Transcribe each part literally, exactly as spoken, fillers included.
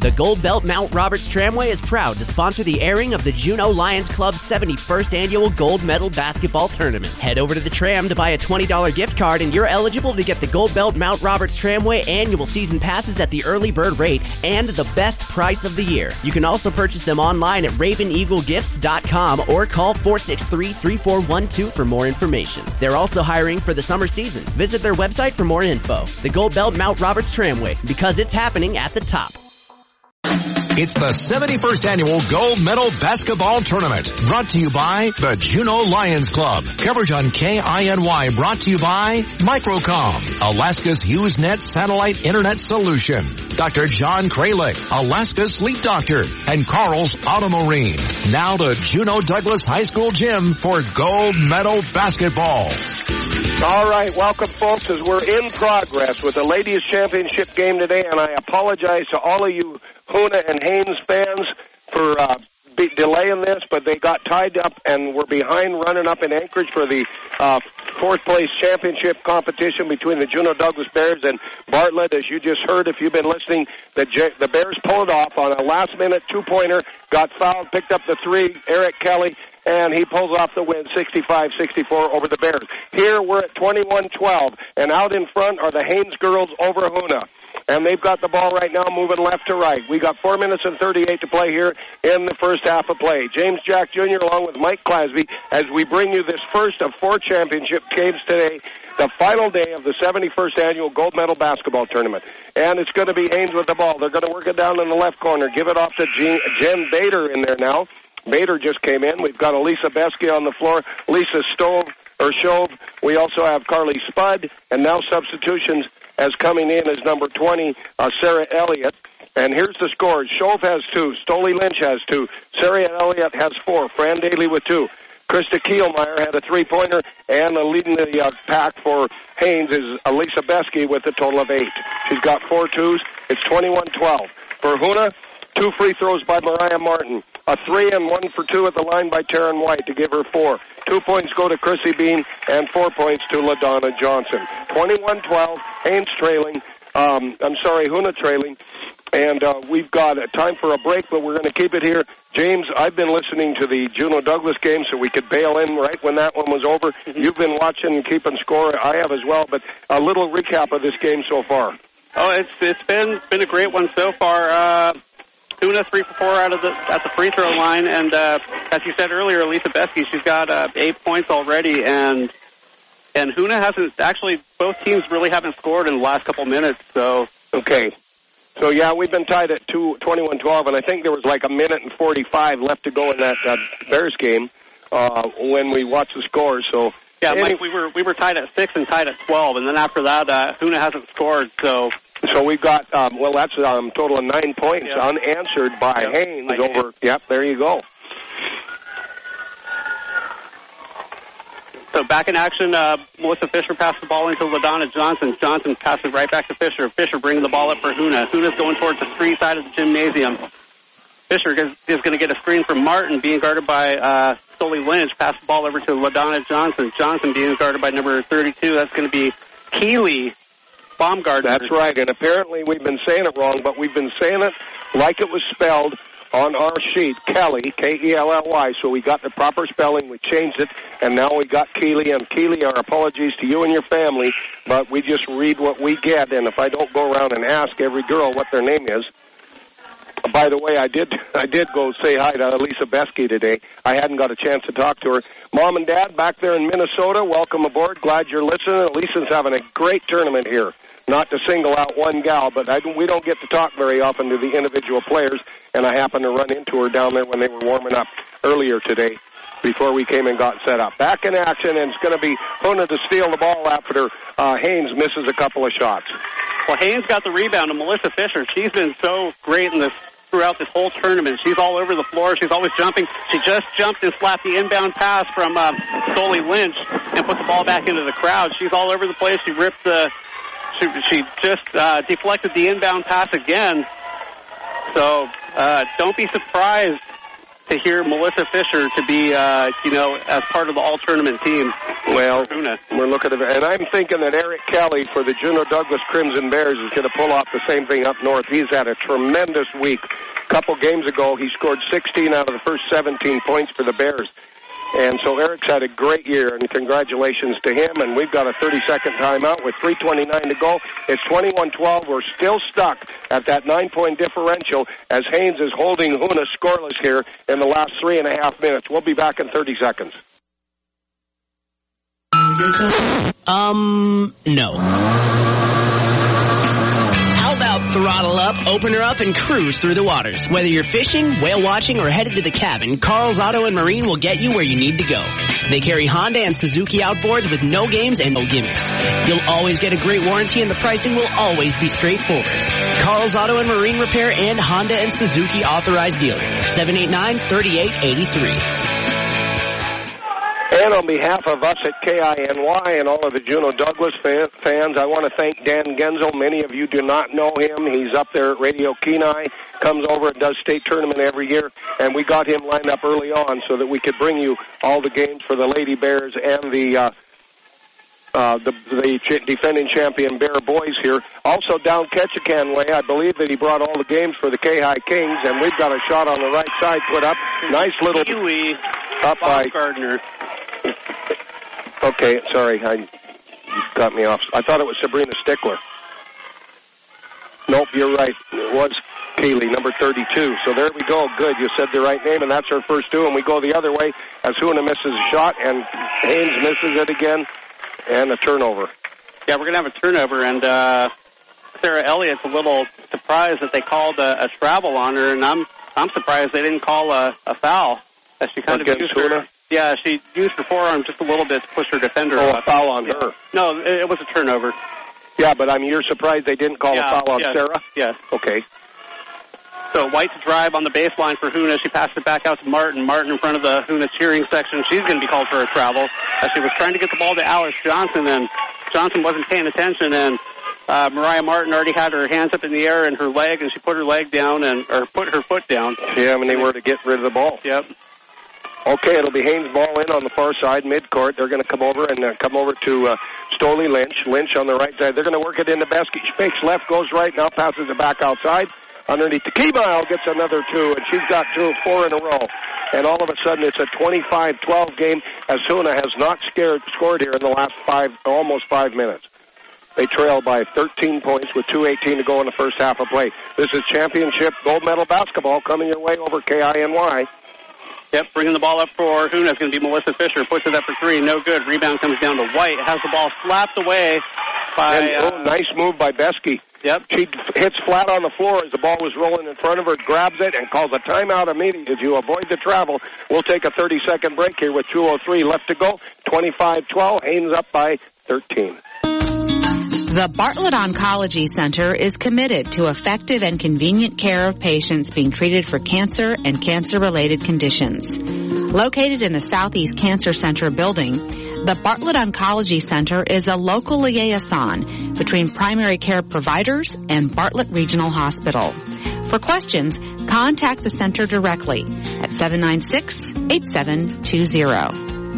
The Gold Belt Mount Roberts Tramway is proud to sponsor the airing of the Juneau Lions Club's seventy-first Annual Gold Medal Basketball Tournament. Head over to the Tram to buy a twenty dollars gift card and you're eligible to get the Gold Belt Mount Roberts Tramway annual season passes at the early bird rate and the best price of the year. You can also purchase them online at raven eagle gifts dot com or call four six three, three four one two for more information. They're also hiring for the summer season. Visit their website for more info. The Gold Belt Mount Roberts Tramway, because it's happening at the top. It's the seventy-first Annual Gold Medal Basketball Tournament, brought to you by the Juneau Lions Club. Coverage on K I N Y brought to you by Microcom, Alaska's HughesNet satellite internet solution. Doctor John Kralik, Alaska's sleep doctor, and Carl's Automarine. Now to Juneau Douglas High School gym for gold medal basketball. All right, welcome, folks, as we're in progress with the Ladies' Championship game today, and I apologize to all of you Hoonah and Haynes fans for uh, be delaying this, but they got tied up and were behind running up in Anchorage for the uh, fourth-place championship competition between the Juneau Douglas Bears and Bartlett. As you just heard, if you've been listening, the, J the Bears pulled off on a last-minute two-pointer, got fouled, picked up the three, Eric Kelly, and he pulls off the win, sixty-five sixty-four over the Bears. Here we're at twenty-one twelve, and out in front are the Haynes girls over Hoonah. And they've got the ball right now moving left to right. We got four minutes and thirty-eight to play here in the first half of play. James Jack Junior along with Mike Clasby as we bring you this first of four championship games today, the final day of the seventy-first Annual Gold Medal Basketball Tournament. And it's going to be Haynes with the ball. They're going to work it down in the left corner. Give it off to Jean, Jen Bader in there now. Bader just came in. We've got Elisa Besky on the floor. Lisa Stove, or Shove. We also have Carly Spud. And now substitutions as coming in as number twenty, uh, Sarah Elliott. And here's the scores. Shove has two. Stoli Lynch has two. Sarah Elliott has four. Fran Daly with two. Krista Kielmeyer had a three-pointer. And uh, leading the uh, pack for Haynes is Elisa Besky with a total of eight. She's got four twos. It's twenty-one twelve. For Hoonah, two free throws by Mariah Martin. A three and one for two at the line by Taryn White to give her four. Two points go to Chrissy Bean and four points to LaDonna Johnson. twenty-one twelve, Haynes trailing. Um, I'm sorry, Hoonah trailing. And uh, we've got a time for a break, but we're going to keep it here. James, I've been listening to the Juneau Douglas game so we could bail in right when that one was over. Mm-hmm. You've been watching and keeping score. I have as well. But a little recap of this game so far. Oh, it's it's been been a great one so far. Uh Hoonah three for four out of the at the free throw line, and uh, as you said earlier, Elisa Besky, she's got uh, eight points already, and and Hoonah hasn't actually. Both teams really haven't scored in the last couple minutes. So okay, so yeah, we've been tied at two twenty-one twelve, and I think there was like a minute and forty-five left to go in that uh, Bears game uh, when we watched the scores. So yeah, Mike, we were we were tied at six and tied at twelve, and then after that, uh, Hoonah hasn't scored. So. So we've got, um, well, that's a um, total of nine points yep. unanswered by yep. Haynes by over, Haynes. Yep, there you go. So back in action, uh, Melissa Fisher passed the ball into LaDonna Johnson. Johnson passes right back to Fisher. Fisher bringing the ball up for Hoonah. Hoonah's going towards the free side of the gymnasium. Fisher is, is going to get a screen from Martin, being guarded by uh, Stoli Lynch. Pass the ball over to LaDonna Johnson. Johnson being guarded by number thirty-two. That's going to be Keeley Baumgartner. That's right, and apparently we've been saying it wrong, but we've been saying it like it was spelled on our sheet, Kelly, K E L L Y, so we got the proper spelling, we changed it, and now we got Keeley, and Keeley, our apologies to you and your family, but we just read what we get, and if I don't go around and ask every girl what their name is. By the way, I did I did go say hi to Elisa Besky today. I hadn't got a chance to talk to her. Mom and Dad back there in Minnesota, welcome aboard. Glad you're listening. Elisa's having a great tournament here. Not to single out one gal, but I, we don't get to talk very often to the individual players, and I happened to run into her down there when they were warming up earlier today before we came and got set up. Back in action, and it's going to be Hoonah to steal the ball after uh, Haynes misses a couple of shots. Well, Haynes got the rebound, and Melissa Fisher, she's been so great in this throughout this whole tournament. She's all over the floor. She's always jumping. She just jumped and slapped the inbound pass from um, Stoli Lynch and put the ball back into the crowd. She's all over the place. She ripped the... She, she just uh, deflected the inbound pass again. So uh, don't be surprised to hear Melissa Fisher to be, uh, you know, as part of the all-tournament team. Well, Huna. we're looking at it, and I'm thinking that Eric Kelly for the Juneau Douglas Crimson Bears is going to pull off the same thing up north. He's had a tremendous week. A couple games ago, he scored sixteen out of the first seventeen points for the Bears. And so Eric's had a great year, and congratulations to him. And we've got a thirty-second timeout with three twenty-nine to go. It's twenty-one twelve. We're still stuck at that nine-point differential as Haynes is holding Huna scoreless here in the last three and a half minutes. We'll be back in thirty seconds. Um, no. How about throttle up, open her up, and cruise through the waters? Whether you're fishing, whale watching, or headed to the cabin, Carl's Auto and Marine will get you where you need to go. They carry Honda and Suzuki outboards with no games and no gimmicks. You'll always get a great warranty, and the pricing will always be straightforward. Carl's Auto and Marine Repair and Honda and Suzuki authorized dealer. seven eight nine, three eight eight three. And on behalf of us at K I N Y and all of the Juneau Douglas fans, I want to thank Dan Genzel. Many of you do not know him. He's up there at Radio Kenai, comes over and does state tournament every year, and we got him lined up early on so that we could bring you all the games for the Lady Bears and the uh, uh, the, the ch- defending champion Bear boys here. Also down Ketchikan way, I believe that he brought all the games for the K-High Kings, and we've got a shot on the right side put up. Nice little Huey, up Bob by Gardner. Okay, sorry, I you got me off. I thought it was Sabrina Stickler. Nope, you're right. It was Kaylee, number thirty-two. So there we go. Good, you said the right name, and that's her first two. And we go the other way as Huna misses a shot, and Haynes misses it again, and a turnover. Yeah, we're going to have a turnover, and uh, Sarah Elliott's a little surprised that they called a, a travel on her, and I'm I'm surprised they didn't call a, a foul. As she kind Against of used her, Huna? Yeah, she used her forearm just a little bit to push her defender Oh, up. a foul on her. No, it, it was a turnover. Yeah, but I mean, you're surprised they didn't call Yeah, a foul on yes, Sarah? Yes. Okay. So White to drive on the baseline for Huna. She passed it back out to Martin. Martin in front of the Huna cheering section. She's going to be called for a travel as she was trying to get the ball to Alice Johnson, and Johnson wasn't paying attention, and uh, Mariah Martin already had her hands up in the air and her leg, and she put her leg down and or put her foot down. Yeah, I mean, they were to get rid of the ball. Yep. Okay, it'll be Haynes ball in on the far side, midcourt. They're going to come over and uh, come over to uh, Stoley Lynch. Lynch on the right side. They're going to work it into Besky. She fakes left, goes right, now passes it back outside. Underneath the key mile, gets another two, and she's got two, four in a row. And all of a sudden, it's a twenty-five twelve game as Huna has not scared, scored here in the last five, almost five minutes. They trail by thirteen points with two eighteen to go in the first half of play. This is championship gold medal basketball coming your way over K I N Y. Yep, bringing the ball up for Huna is going to be Melissa Fisher. Puts it up for three, no good. Rebound comes down to White. Has the ball slapped away by... And, oh, uh, nice move by Besky. Yep. She hits flat on the floor as the ball was rolling in front of her, grabs it, and calls a timeout immediately to avoid the travel. We'll take a thirty-second break here with two oh three left to go. twenty-five twelve, Haynes up by thirteen. The Bartlett Oncology Center is committed to effective and convenient care of patients being treated for cancer and cancer-related conditions. Located in the Southeast Cancer Center building, the Bartlett Oncology Center is a local liaison between primary care providers and Bartlett Regional Hospital. For questions, contact the center directly at seven nine six, eight seven two zero.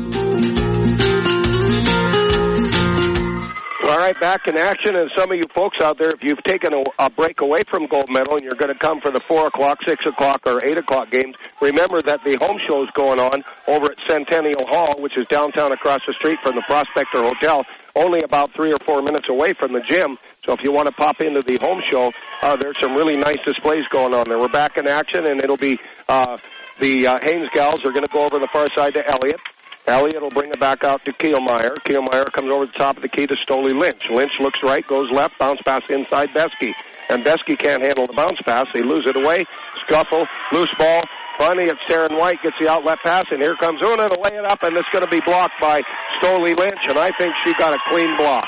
All right, back in action, and some of you folks out there, if you've taken a, a break away from gold medal and you're going to come for the four o'clock, six o'clock, or eight o'clock games, remember that the home show is going on over at Centennial Hall, which is downtown across the street from the Prospector Hotel, only about three or four minutes away from the gym. So if you want to pop into the home show, uh, there's some really nice displays going on there. We're back in action, and it'll be uh, the uh, Haynes gals are going to go over the far side to Elliott. Elliott will bring it back out to Kielmeyer. Kielmeyer comes over the top of the key to Stoley Lynch. Lynch looks right, goes left, bounce pass inside Besky. And Besky can't handle the bounce pass. They lose it away. Scuffle, loose ball. Finally, it's Taryn White, gets the outlet pass, and here comes Huna to lay it up, and it's going to be blocked by Stoley Lynch, and I think she got a clean block.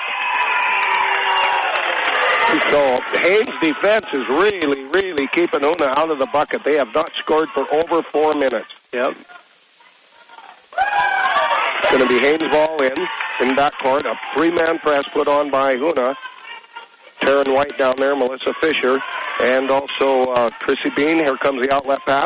So Haynes' defense is really, really keeping Huna out of the bucket. They have not scored for over four minutes. Yep. It's going to be Haynes ball in, in backcourt. A three-man press put on by Huna. Taryn White down there, Melissa Fisher, and also uh, Chrissy Bean. Here comes the outlet pass.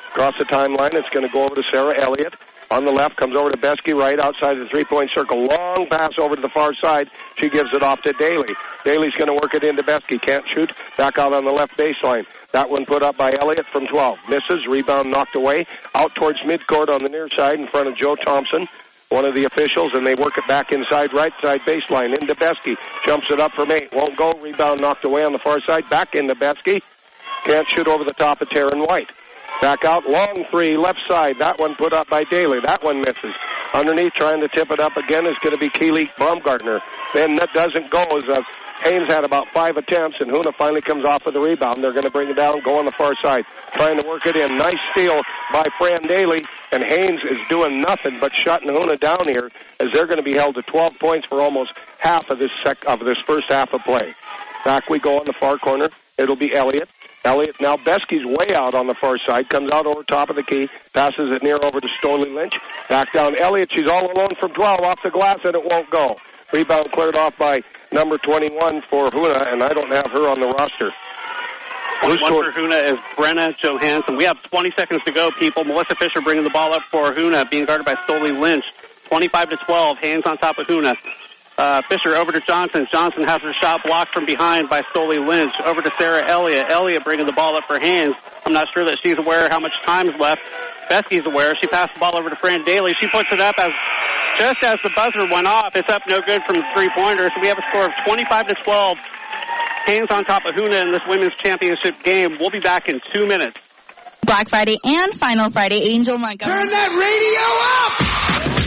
Across the timeline, it's going to go over to Sarah Elliott. On the left, comes over to Beskey, right outside the three-point circle. Long pass over to the far side. She gives it off to Daly. Daly's going to work it into Beskey. Can't shoot. Back out on the left baseline. That one put up by Elliott from twelve. Misses. Rebound knocked away. Out towards midcourt on the near side in front of Joe Thompson, one of the officials, and they work it back inside right side baseline into Beskey. Jumps it up from eight. Won't go. Rebound knocked away on the far side. Back into Beskey. Can't shoot over the top of Taryn White. Back out, long three, left side. That one put up by Daly. That one misses. Underneath, trying to tip it up again is going to be Keely Baumgartner. Then that doesn't go as uh, Haynes had about five attempts, and Hoona finally comes off with the rebound. They're going to bring it down, go on the far side, trying to work it in. Nice steal by Fran Daly, and Haynes is doing nothing but shutting Hoona down here, as they're going to be held to twelve points for almost half of this sec- of this first half of play. Back we go on the far corner. It'll be Elliott. Elliott, now Beskey's way out on the far side, comes out over top of the key, passes it near over to Storley Lynch. Back down Elliott, she's all alone from twelve, off the glass, and it won't go. Rebound cleared off by number twenty-one for Hoona, and I don't have her on the roster. One for Hoona is Brenna Johansson. We have twenty seconds to go, people. Melissa Fisher bringing the ball up for Hoona, being guarded by Storley Lynch. twenty-five to twelve, Haynes on top of Hoona. Uh, Fisher over to Johnson. Johnson has her shot blocked from behind by Storley Lynch. Over to Sarah Elliott. Elliott bringing the ball up for Haynes. I'm not sure that she's aware how much time's left. Beskey's aware. She passed the ball over to Fran Daly. She puts it up as just as the buzzer went off. It's up no good from the three-pointer. So we have a score of twenty-five to twelve. Haynes on top of Hoona in this women's championship game. We'll be back in two minutes. Black Friday and Final Friday. Angel Montgomery. Turn that radio up!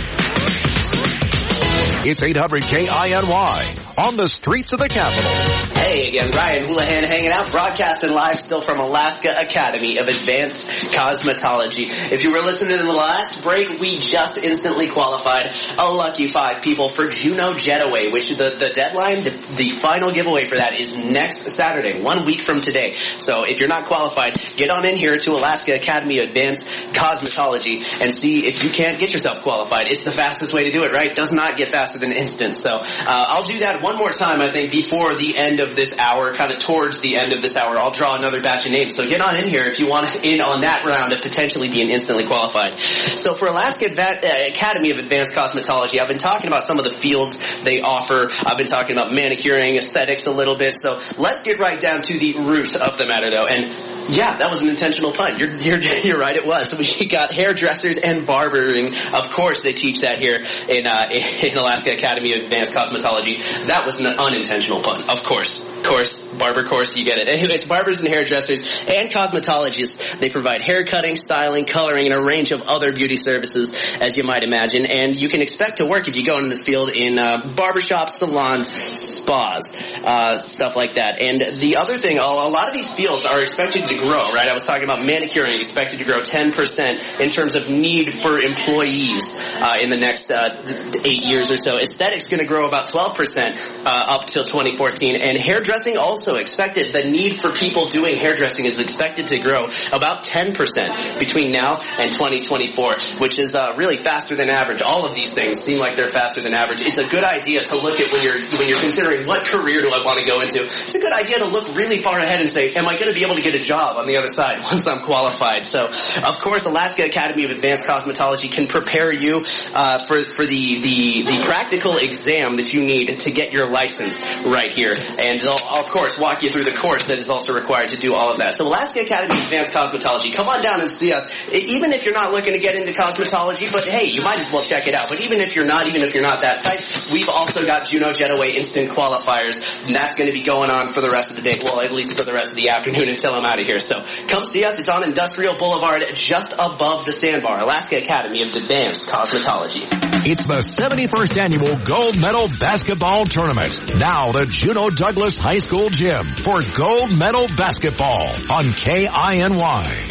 It's eight hundred K I N Y on the streets of the capital. Hey again, Ryan Houlihan hanging out, broadcasting live still from Alaska Academy of Advanced Cosmetology. If you were listening to the last break, we just instantly qualified a lucky five people for Juno Jetaway, which the, the deadline, the, the final giveaway for that is next Saturday, one week from today. So if you're not qualified, get on in here to Alaska Academy of Advanced Cosmetology and see if you can't get yourself qualified. It's the fastest way to do it, right? Does not get faster than instant. So uh, I'll do that one more time, I think, before the end of this hour, kind of towards the end of this hour. I'll draw another batch of names. So get on in here if you want in on that round of potentially being instantly qualified. So for Alaska Academy of Advanced Cosmetology, I've been talking about some of the fields they offer. I've been talking about manicuring, aesthetics a little bit. So let's get right down to the root of the matter, though. And yeah, that was an intentional pun. You're, you're, you're right, it was. We got hairdressers and barbering. Of course, they teach that here in, uh, in Alaska Academy of Advanced Cosmetology. That was an unintentional pun. Of course. Course. Barber course, you get it. Anyways, barbers and hairdressers and cosmetologists, they provide hair cutting, styling, coloring, and a range of other beauty services, as you might imagine. And you can expect to work if you go into this field in uh, barbershops, salons, spas, uh, stuff like that. And the other thing, a lot of these fields are expected to grow, right? I was talking about manicuring, expected to grow ten percent in terms of need for employees uh, in the next uh, eight years or so. Aesthetics going to grow about twelve percent uh, up till twenty fourteen. And hairdressing also expected, the need for people doing hairdressing is expected to grow about ten percent between now and twenty twenty-four, which is uh, really faster than average. All of these things seem like they're faster than average. It's a good idea to look at when you're when you're considering what career do I want to go into. It's a good idea to look really far ahead and say, am I going to be able to get a job on the other side once I'm qualified? So, of course, Alaska Academy of Advanced Cosmetology can prepare you uh, for for the, the the practical exam that you need to get your license right here. And they'll, of course, walk you through the course that is also required to do all of that. So Alaska Academy of Advanced Cosmetology, come on down and see us. Even if you're not looking to get into cosmetology, but hey, you might as well check it out. But even if you're not, even if you're not that type, we've also got Juno Jetaway Instant Qualifiers, and that's going to be going on for the rest of the day. Well, at least for the rest of the afternoon until I'm out of here. So come see us. It's on Industrial Boulevard, just above the Sandbar. Alaska Academy of Advanced Cosmetology. It's the seventy-first Annual Gold Medal Basketball Tournament. Now the Juneau Douglas High School Gym for Gold Medal Basketball on K I N Y.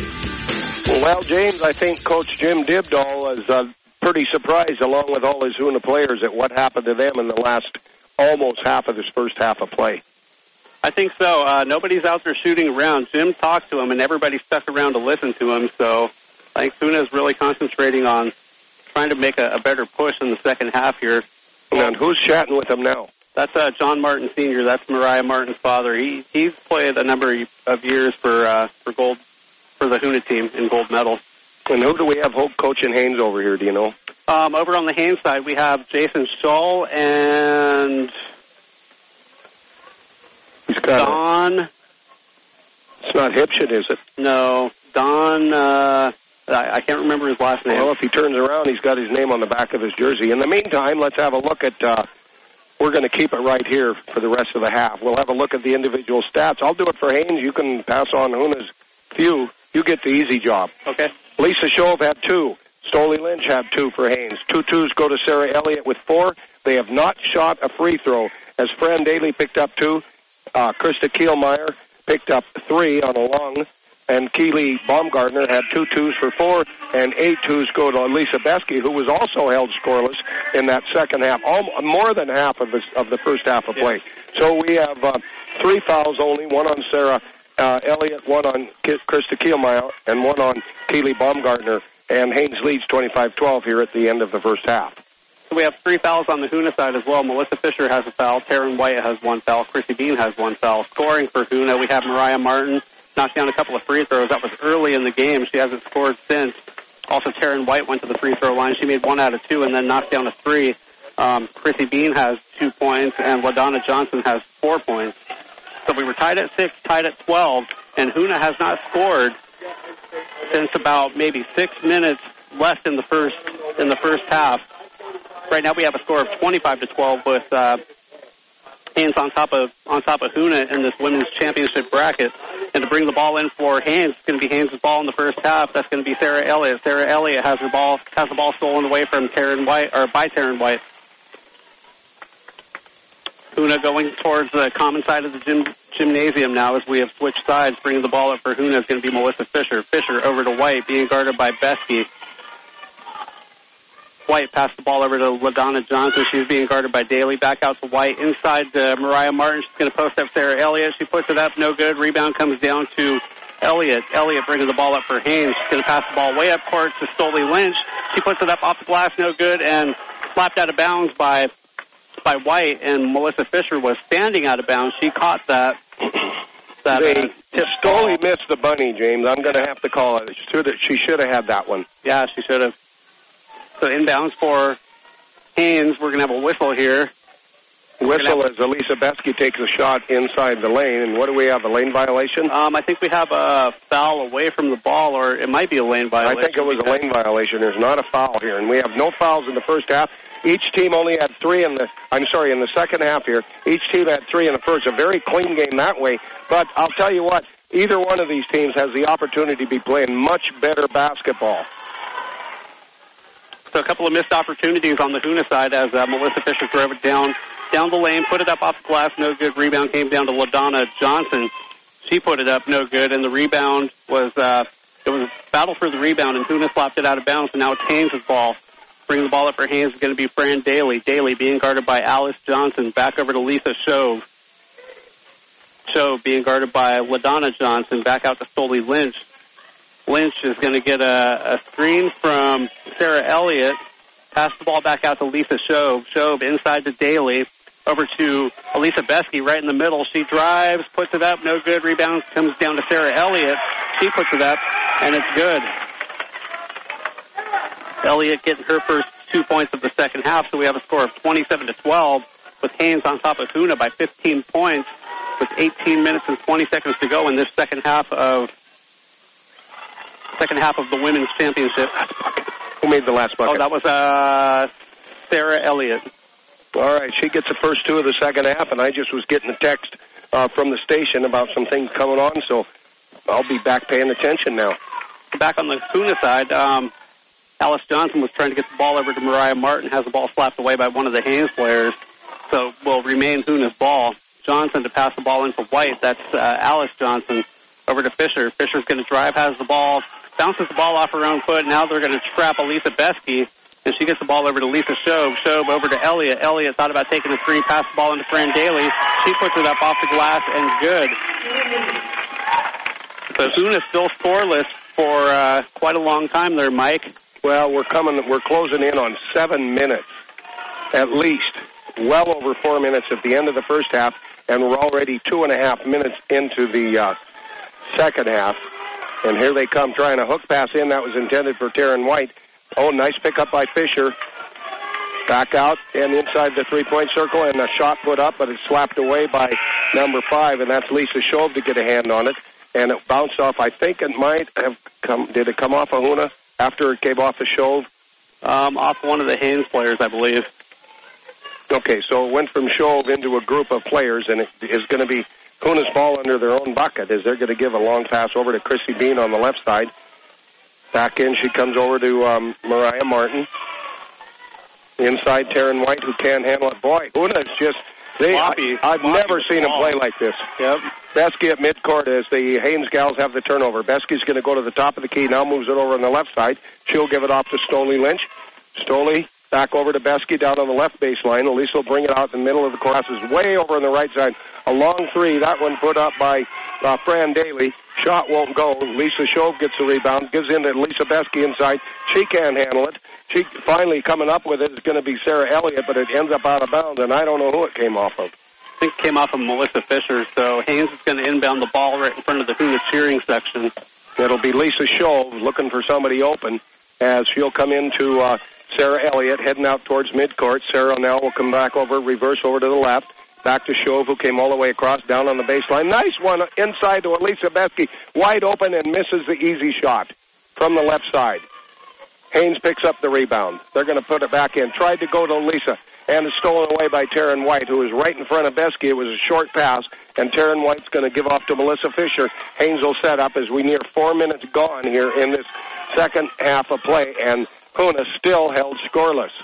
Well, James, I think Coach Jim Dibdall is uh, pretty surprised, along with all his Hoona players, at what happened to them in the last almost half of this first half of play. I think so. Uh, nobody's out there shooting around. Jim talked to him, and everybody stuck around to listen to him. So I think Hoona is really concentrating on trying to make a, a better push in the second half here. And who's chatting with him now? That's uh, John Martin Senior That's Mariah Martin's father. He he's played a number of years for uh, for Gold for the Hoona team in gold medal. And who do we have coaching Haynes over here, do you know? Um, over on the Haynes side, we have Jason Schull and He's got Don. A, it's not Hipshit, is it? No, Don, uh, I, I can't remember his last name. Well, if he turns around, he's got his name on the back of his jersey. In the meantime, let's have a look at, uh, we're going to keep it right here for the rest of the half. We'll have a look at the individual stats. I'll do it for Haynes. You can pass on Hoona's few. You get the easy job. Okay. Lisa Shove had two. Stoley Lynch had two for Haynes. Two twos go to Sarah Elliott with four. They have not shot a free throw. As Fran Daly picked up two, uh, Krista Kielmeyer picked up three on a long, and Keely Baumgartner had two twos for four, and eight twos go to Lisa Besky, who was also held scoreless in that second half, almost, more than half of the, of the first half of play. Yeah. So we have uh, three fouls only, one on Sarah uh, Elliott, one on K- Krista Kielmeyer, and one on Keely Baumgartner, and Haynes leads twenty-five twelve here at the end of the first half. So we have three fouls on the Hoona side as well. Melissa Fisher has a foul. Taryn White has one foul. Chrissy Bean has one foul. Scoring for Hoona, we have Mariah Martin knocked down a couple of free throws. That was early in the game. She hasn't scored since. Also, Taryn White went to the free throw line. She made one out of two and then knocked down a three. Um, Chrissy Bean has two points, and LaDonna Johnson has four points. So we were tied at six, tied at twelve, and Hoona has not scored since about maybe six minutes left in the first in the first half. Right now we have a score of twenty-five to twelve with uh, Haynes on top of on top of Hoona in this women's championship bracket. And to bring the ball in for Haynes, it's going to be Haynes' ball in the first half. That's going to be Sarah Elliott. Sarah Elliott has the ball has the ball stolen away from Taryn White or by Taryn White. Hoona going towards the common side of the gym, gymnasium now as we have switched sides. Bringing the ball up for Hoona is going to be Melissa Fisher. Fisher over to White, being guarded by Besky. White passed the ball over to LaDonna Johnson. She's being guarded by Daly. Back out to White. Inside to Mariah Martin. She's going to post up Sarah Elliott. She puts it up. No good. Rebound comes down to Elliott. Elliott bringing the ball up for Haynes. She's going to pass the ball way up court to Stoley Lynch. She puts it up off the glass. No good. And slapped out of bounds by by White. And Melissa Fisher was standing out of bounds. She caught that. that they, uh, Stoley missed the bunny, James. I'm going to have to call it. She should have had that one. Yeah, she should have. So inbounds for Haynes. We're going to have a whistle here. Whistle as Elisa Besky takes a shot inside the lane. And what do we have, a lane violation? Um, I think we have a foul away from the ball, or it might be a lane violation. I think it was a lane violation. There's not a foul here. And we have no fouls in the first half. Each team only had three in the, I'm sorry, in the second half here. Each team had three in the first. A very clean game that way. But I'll tell you what, either one of these teams has the opportunity to be playing much better basketball. So a couple of missed opportunities on the Hoona side as uh, Melissa Fisher drove it down down the lane, put it up off the glass, no good. Rebound came down to LaDonna Johnson. She put it up, no good. And the rebound was, uh, it was a battle for the rebound, and Hoona slapped it out of bounds, and now it's Haynes' ball. Bringing the ball up for Haynes is going to be Fran Daly. Daly being guarded by Alice Johnson. Back over to Lisa Shove. Shove being guarded by LaDonna Johnson. Back out to Stoley Lynch. Lynch is going to get a, a screen from Sarah Elliott. Pass the ball back out to Lisa Shove. Shove inside to Daly. Over to Elisa Besky right in the middle. She drives, puts it up, no good. Rebound comes down to Sarah Elliott. She puts it up, and it's good. Elliott getting her first two points of the second half, so we have a score of twenty-seven to twelve with Haynes on top of Hoona by fifteen points with eighteen minutes and twenty seconds to go in this second half of second half of the women's championship. Who made the last bucket? Oh, that was uh, Sarah Elliott. All right, she gets the first two of the second half, and I just was getting a text uh, from the station about some things coming on, so I'll be back paying attention now. Back on the Hoona side, um, Alice Johnson was trying to get the ball over to Mariah Martin, has the ball slapped away by one of the Haynes players, so will remain Hoona's ball. Johnson to pass the ball into White. That's uh, Alice Johnson. Over to Fisher. Fisher's going to drive, has the ball, bounces the ball off her own foot. Now they're going to trap Elisa Besky, and she gets the ball over to Lisa Shove. Shove over to Elliott. Elliott thought about taking a three, passed the ball into Fran Daly. She puts it up off the glass and good. So Hoona's still scoreless for uh, quite a long time there, Mike. Well, we're coming, we're closing in on seven minutes, at least. Well over four minutes at the end of the first half, and we're already two and a half minutes into the uh, second half. And here they come trying to hook pass in. That was intended for Taryn White. Oh, nice pickup by Fisher. Back out and inside the three-point circle, and a shot put up, but it's slapped away by number five, and that's Lisa Shove to get a hand on it. And it bounced off. I think it might have come. Did it come off of Hoona after it came off the Shove? Um, off one of the Haynes players, I believe. Okay, so it went from Shove into a group of players, and it is going to be Hoona's ball under their own bucket as they're going to give a long pass over to Chrissy Bean on the left side. Back in, she comes over to um, Mariah Martin. Inside, Taryn White, who can't handle it. Boy, Hoona is just... They, I, I've Floppy never seen him play like this. Yep. Besky at midcourt as the Haynes gals have the turnover. Besky's going to go to the top of the key, now moves it over on the left side. She'll give it off to Stoley Lynch. Stoley back over to Besky down on the left baseline. Elise will bring it out in the middle of the court. Is way over on the right side. A long three. That one put up by uh, Fran Daly. Shot won't go. Lisa Shove gets the rebound. Gives in to Lisa Besky inside. She can't handle it. She finally coming up with it is going to be Sarah Elliott, but it ends up out of bounds, and I don't know who it came off of. I think it came off of Melissa Fisher, so Haynes is going to inbound the ball right in front of the Hoona cheering section. It'll be Lisa Shove looking for somebody open as she'll come into uh, Sarah Elliott heading out towards midcourt. Sarah now will come back over, reverse over to the left. Back to Shove, who came all the way across, down on the baseline. Nice one inside to Elisa Besky. Wide open and misses the easy shot from the left side. Haynes picks up the rebound. They're going to put it back in. Tried to go to Lisa, and it's stolen away by Taryn White, who was right in front of Besky. It was a short pass, and Taryn White's going to give off to Melissa Fisher. Haynes will set up as we near four minutes gone here in this second half of play, and Hoona still held scoreless.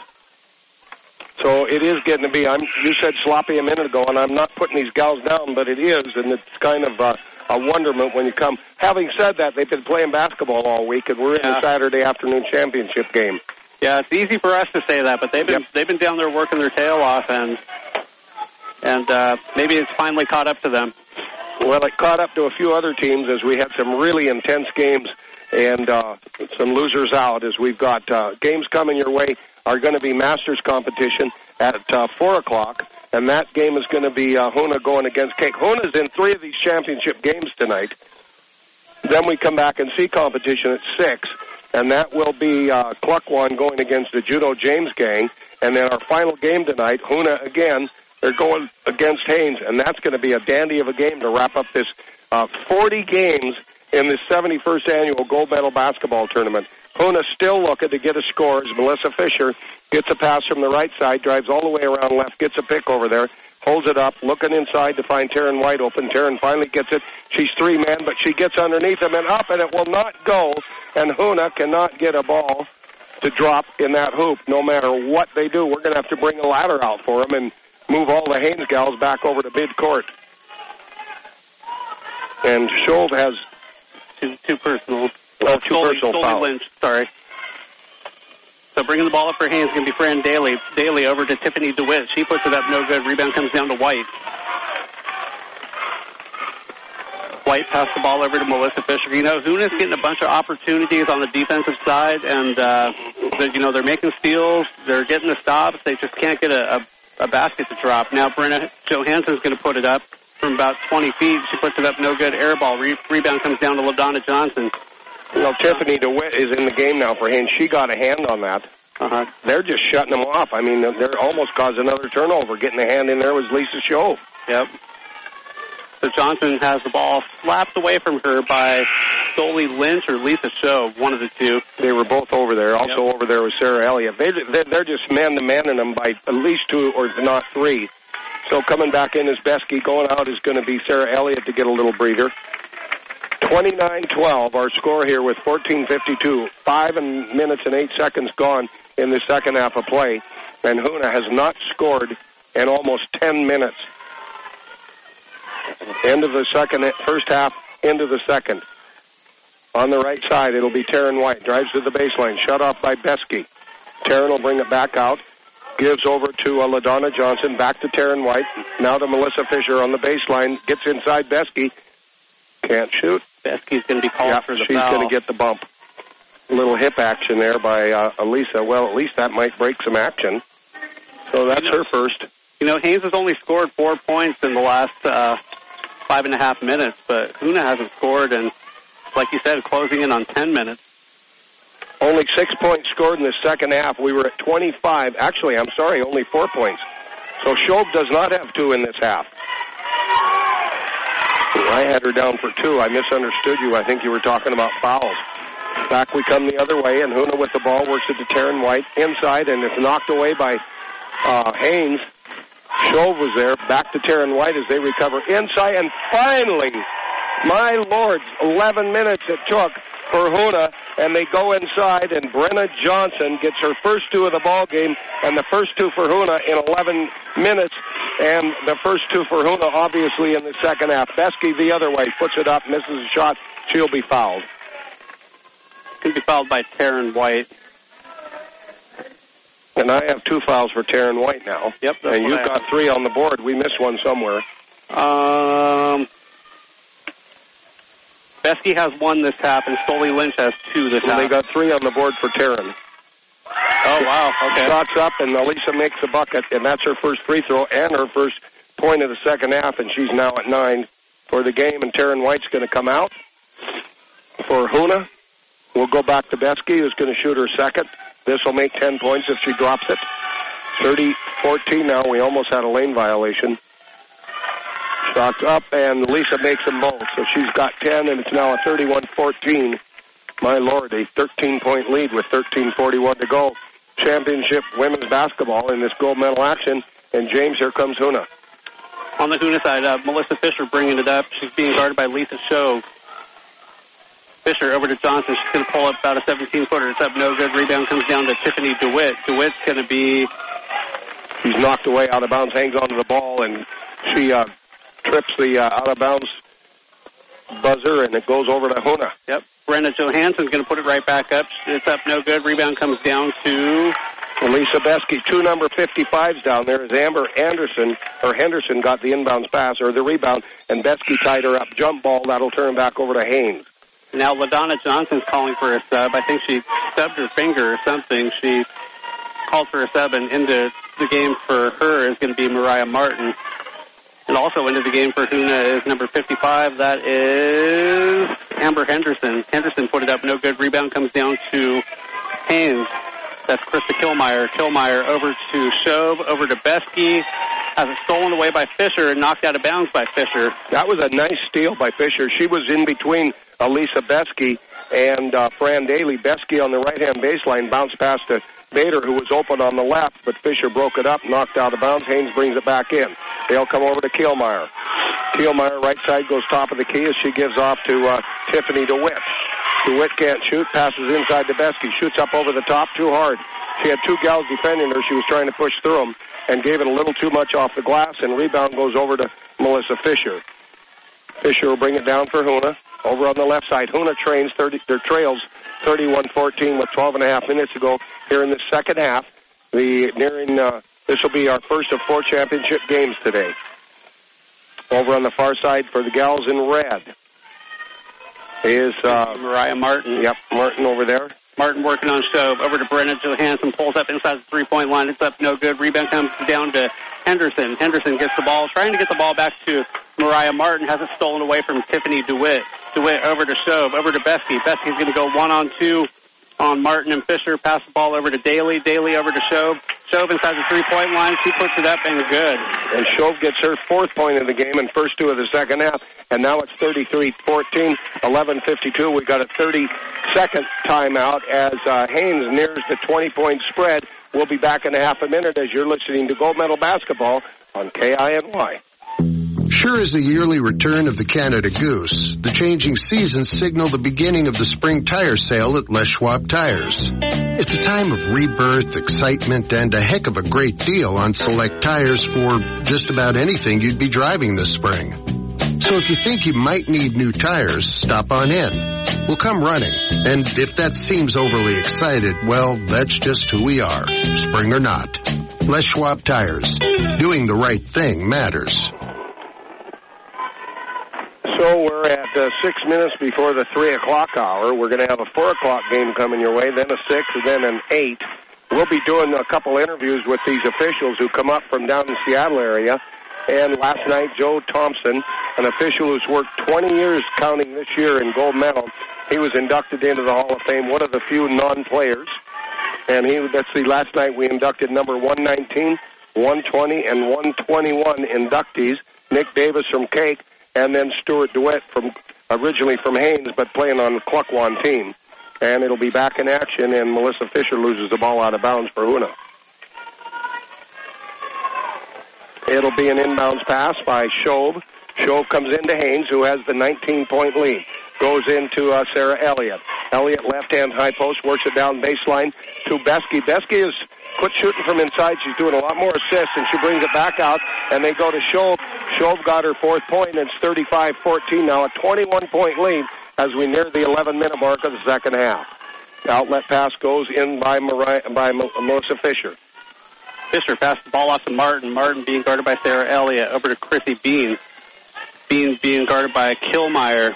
So it is getting to be, I'm, you said sloppy a minute ago, and I'm not putting these gals down, but it is, and it's kind of uh, a wonderment when you come. Having said that, they've been playing basketball all week, and we're in yeah. the Saturday afternoon championship game. Yeah, it's easy for us to say that, but they've been yep. they've been down there working their tail off, and and uh, maybe it's finally caught up to them. Well, it caught up to a few other teams as we had some really intense games and uh, some losers out as we've got uh, games coming your way. Are going to be Masters competition at uh, four o'clock, and that game is going to be uh, Hoona going against Cake. Hoona's in three of these championship games tonight. Then we come back and see competition at six, and that will be uh, Cluckwan going against the Juno James gang. And then our final game tonight, Hoona again, they're going against Haynes, and that's going to be a dandy of a game to wrap up this uh, forty games in the seventy-first annual gold medal basketball tournament. Hoona still looking to get a score as Melissa Fisher gets a pass from the right side, drives all the way around left, gets a pick over there, holds it up, looking inside to find Taryn White open. Taryn finally gets it. She's three-man, but she gets underneath him and up, and it will not go. And Hoona cannot get a ball to drop in that hoop. No matter what they do, we're going to have to bring a ladder out for them and move all the Haynes gals back over to midcourt. And Shove has two, two personal. Oh, two Stoley, personal Stoley fouls. Lynch, sorry. So bringing the ball up for Haynes is going to be Fran Daly. Daly over to Tiffany DeWitt. She puts it up, no good. Rebound comes down to White. White passed the ball over to Melissa Fisher. You know, Hoona's getting a bunch of opportunities on the defensive side, and, uh, you know, they're making steals. They're getting the stops. They just can't get a, a, a basket to drop. Now Brenna Johansson's going to put it up from about twenty feet. She puts it up, no good. Air ball. Re- rebound comes down to LaDonna Johnson. You know, Tiffany DeWitt is in the game now for Haynes. She got a hand on that. Uh-huh. They're just shutting them off. I mean, they're almost causing another turnover. Getting a hand in there was Lisa Shove. Yep. So Johnson has the ball slapped away from her by Stoley Lynch or Lisa Shove, one of the two. They were both over there. Also yep. over there was Sarah Elliott. They, they're just man-to-man in them by at least two or not three. So coming back in is Besky. Going out is going to be Sarah Elliott to get a little breather. twenty-nine twelve, our score here with fourteen fifty-two. Five and minutes and eight seconds gone in the second half of play. And Hoona has not scored in almost ten minutes. End of the second, first half, into the second. On the right side, it'll be Taryn White. Drives to the baseline, shut off by Besky. Taryn will bring it back out. Gives over to uh, LaDonna Johnson. Back to Taryn White. Now to Melissa Fisher on the baseline. Gets inside Besky. Can't shoot. Besky's going to be called yep, for the she's foul. She's going to get the bump. A little hip action there by uh, Elisa. Well, at least that might break some action. So that's you know, her first. You know, Haynes has only scored four points in the last uh, five and a half minutes, but Hoona hasn't scored in like you said, closing in on ten minutes. Only six points scored in the second half. We were at twenty-five. Actually, I'm sorry, only four points. So Shove does not have two in this half. I had her down for two. I misunderstood you. I think you were talking about fouls. Back we come the other way, and Huna with the ball works it to Taryn White inside, and it's knocked away by uh, Haynes. Shove was there. Back to Taryn White as they recover inside, and finally, my lords, eleven minutes it took for Huna, and they go inside, and Brenna Johnson gets her first two of the ball game, and the first two for Huna in eleven minutes, and the first two for Huna obviously in the second half. Beskey the other way, puts it up, misses a shot, she'll be fouled. She'll be fouled by Taryn White. And I have two fouls for Taryn White now. Yep. And you've got three on the board. We missed one somewhere. Um... Beskey has one this half, and Stoley Lynch has two this and half. They got three on the board for Taryn. Oh, wow, okay. Shots up, and Elisa makes the bucket, and that's her first free throw and her first point of the second half, and she's now at nine for the game, and Taryn White's going to come out for Huna. We'll go back to Beskey, who's going to shoot her second. This will make ten points if she drops it. thirty fourteen now. We almost had a lane violation. Shots up, and Lisa makes them both. So she's got ten, and it's now a thirty-one fourteen. My Lord, a thirteen-point lead with thirteen forty-one to go. Championship women's basketball in this gold medal action. And James, here comes Huna. On the Huna side, uh, Melissa Fisher bringing it up. She's being guarded by Lisa Shove. Fisher over to Johnson. She's going to pull up about a seventeen-footer. It's up, no good. Rebound comes down to Tiffany DeWitt. DeWitt's going to be... She's knocked away out of bounds, hangs onto the ball, and she... Uh, trips the uh, out-of-bounds buzzer, and it goes over to Huna. Yep. Brenda Johansson's going to put it right back up. It's up, no good. Rebound comes down to... Lisa Beskey. Two number fifty-fives down there as Amber Anderson, or Henderson, got the inbounds pass, or the rebound, and Beskey tied her up. Jump ball, that'll turn back over to Haynes. Now LaDonna Johnson's calling for a sub. I think she stubbed her finger or something. She called for a sub, and into the game for her is going to be Mariah Martin. And also into the game for Huna is number fifty-five. That is Amber Henderson. Henderson put it up, no good. Rebound comes down to Haynes. That's Krista Kilmeyer. Kilmeyer over to Shove, over to Beskey. Has it stolen away by Fisher and knocked out of bounds by Fisher. That was a nice steal by Fisher. She was in between Elisa Beskey and uh, Fran Daly. Beskey on the right-hand baseline bounced past to Bader, who was open on the left, but Fisher broke it up, knocked out of bounds. Haynes brings it back in. They'll come over to Kielmeyer. Kielmeyer, right side, goes top of the key as she gives off to uh, Tiffany DeWitt. DeWitt can't shoot, passes inside to Beskey, shoots up over the top, too hard. She had two gals defending her. She was trying to push through them and gave it a little too much off the glass, and rebound goes over to Melissa Fisher. Fisher will bring it down for Huna. Over on the left side, Huna trains thirty, their trails thirty-one fourteen with twelve and a half minutes to go here in the second half. The nearing uh, this will be our first of four championship games today. Over on the far side for the gals in red is uh, Mariah Martin. Yep, Martin over there. Martin working on Shove. Over to Brenna Johansson. Pulls up inside the three-point line. It's up, no good. Rebound comes down to Henderson. Henderson gets the ball, trying to get the ball back to Mariah Martin. Has it stolen away from Tiffany DeWitt. DeWitt over to Shove. Over to Beskey. Beskey's going to go one-on-two on Martin and Fisher. Pass the ball over to Daly. Daly over to Shove. Shove inside the three-point line. She puts it up and good. And Shove gets her fourth point of the game and first two of the second half. And now it's thirty-three fourteen, eleven fifty-two. We got a thirty-second timeout as uh, Haynes nears the twenty-point spread. We'll be back in a half a minute as you're listening to Gold Medal Basketball on K I N Y. Sure as the yearly return of the Canada Goose, the changing seasons signal the beginning of the spring tire sale at Les Schwab Tires. It's a time of rebirth, excitement, and a heck of a great deal on select tires for just about anything you'd be driving this spring. So if you think you might need new tires, stop on in. We'll come running. And if that seems overly excited, well, that's just who we are, spring or not. Les Schwab Tires. Doing the right thing matters. So we're at uh, six minutes before the three o'clock hour. We're going to have a four o'clock game coming your way, then a six, and then an eight. We'll be doing a couple interviews with these officials who come up from down in the Seattle area. And last night, Joe Thompson, an official who's worked twenty years counting this year in gold medal, he was inducted into the Hall of Fame, one of the few non-players. And he, let's see, last night we inducted number one nineteen, one twenty, and one twenty-one inductees. Nick Davis from Cake, and then Stuart DeWitt, from originally from Haynes, but playing on the Kluckwan team. And it'll be back in action, and Melissa Fisher loses the ball out of bounds for Hoona. It'll be an inbounds pass by Shove. Shove comes into Haynes, who has the nineteen-point lead. Goes into uh, Sarah Elliott. Elliott, left-hand high post, works it down baseline to Besky. Besky is quit shooting from inside. She's doing a lot more assists, and she brings it back out, and they go to Shove. Shove got her fourth point, and it's thirty-five fourteen now, a twenty-one-point lead as we near the eleven-minute mark of the second half. The outlet pass goes in by, Mariah, by Melissa Fisher. Fisher passed the ball off to Martin. Martin being guarded by Sarah Elliott. Over to Chrissy Bean. Bean being guarded by Killmeyer.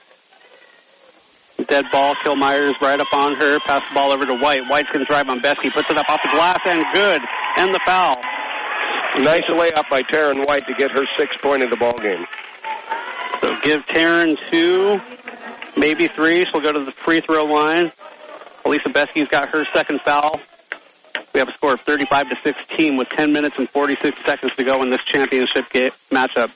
Dead ball. Killmeyer is right up on her. Pass the ball over to White. White's going to drive on Besky. Puts it up off the glass, and good. And the foul. Nice layup by Taryn White to get her sixth point of the ball game. So give Taryn two, maybe three. She'll go to the free throw line. Elisa Besky's got her second foul. We have a score of thirty-five to sixteen with ten minutes and forty-six seconds to go in this championship game matchup.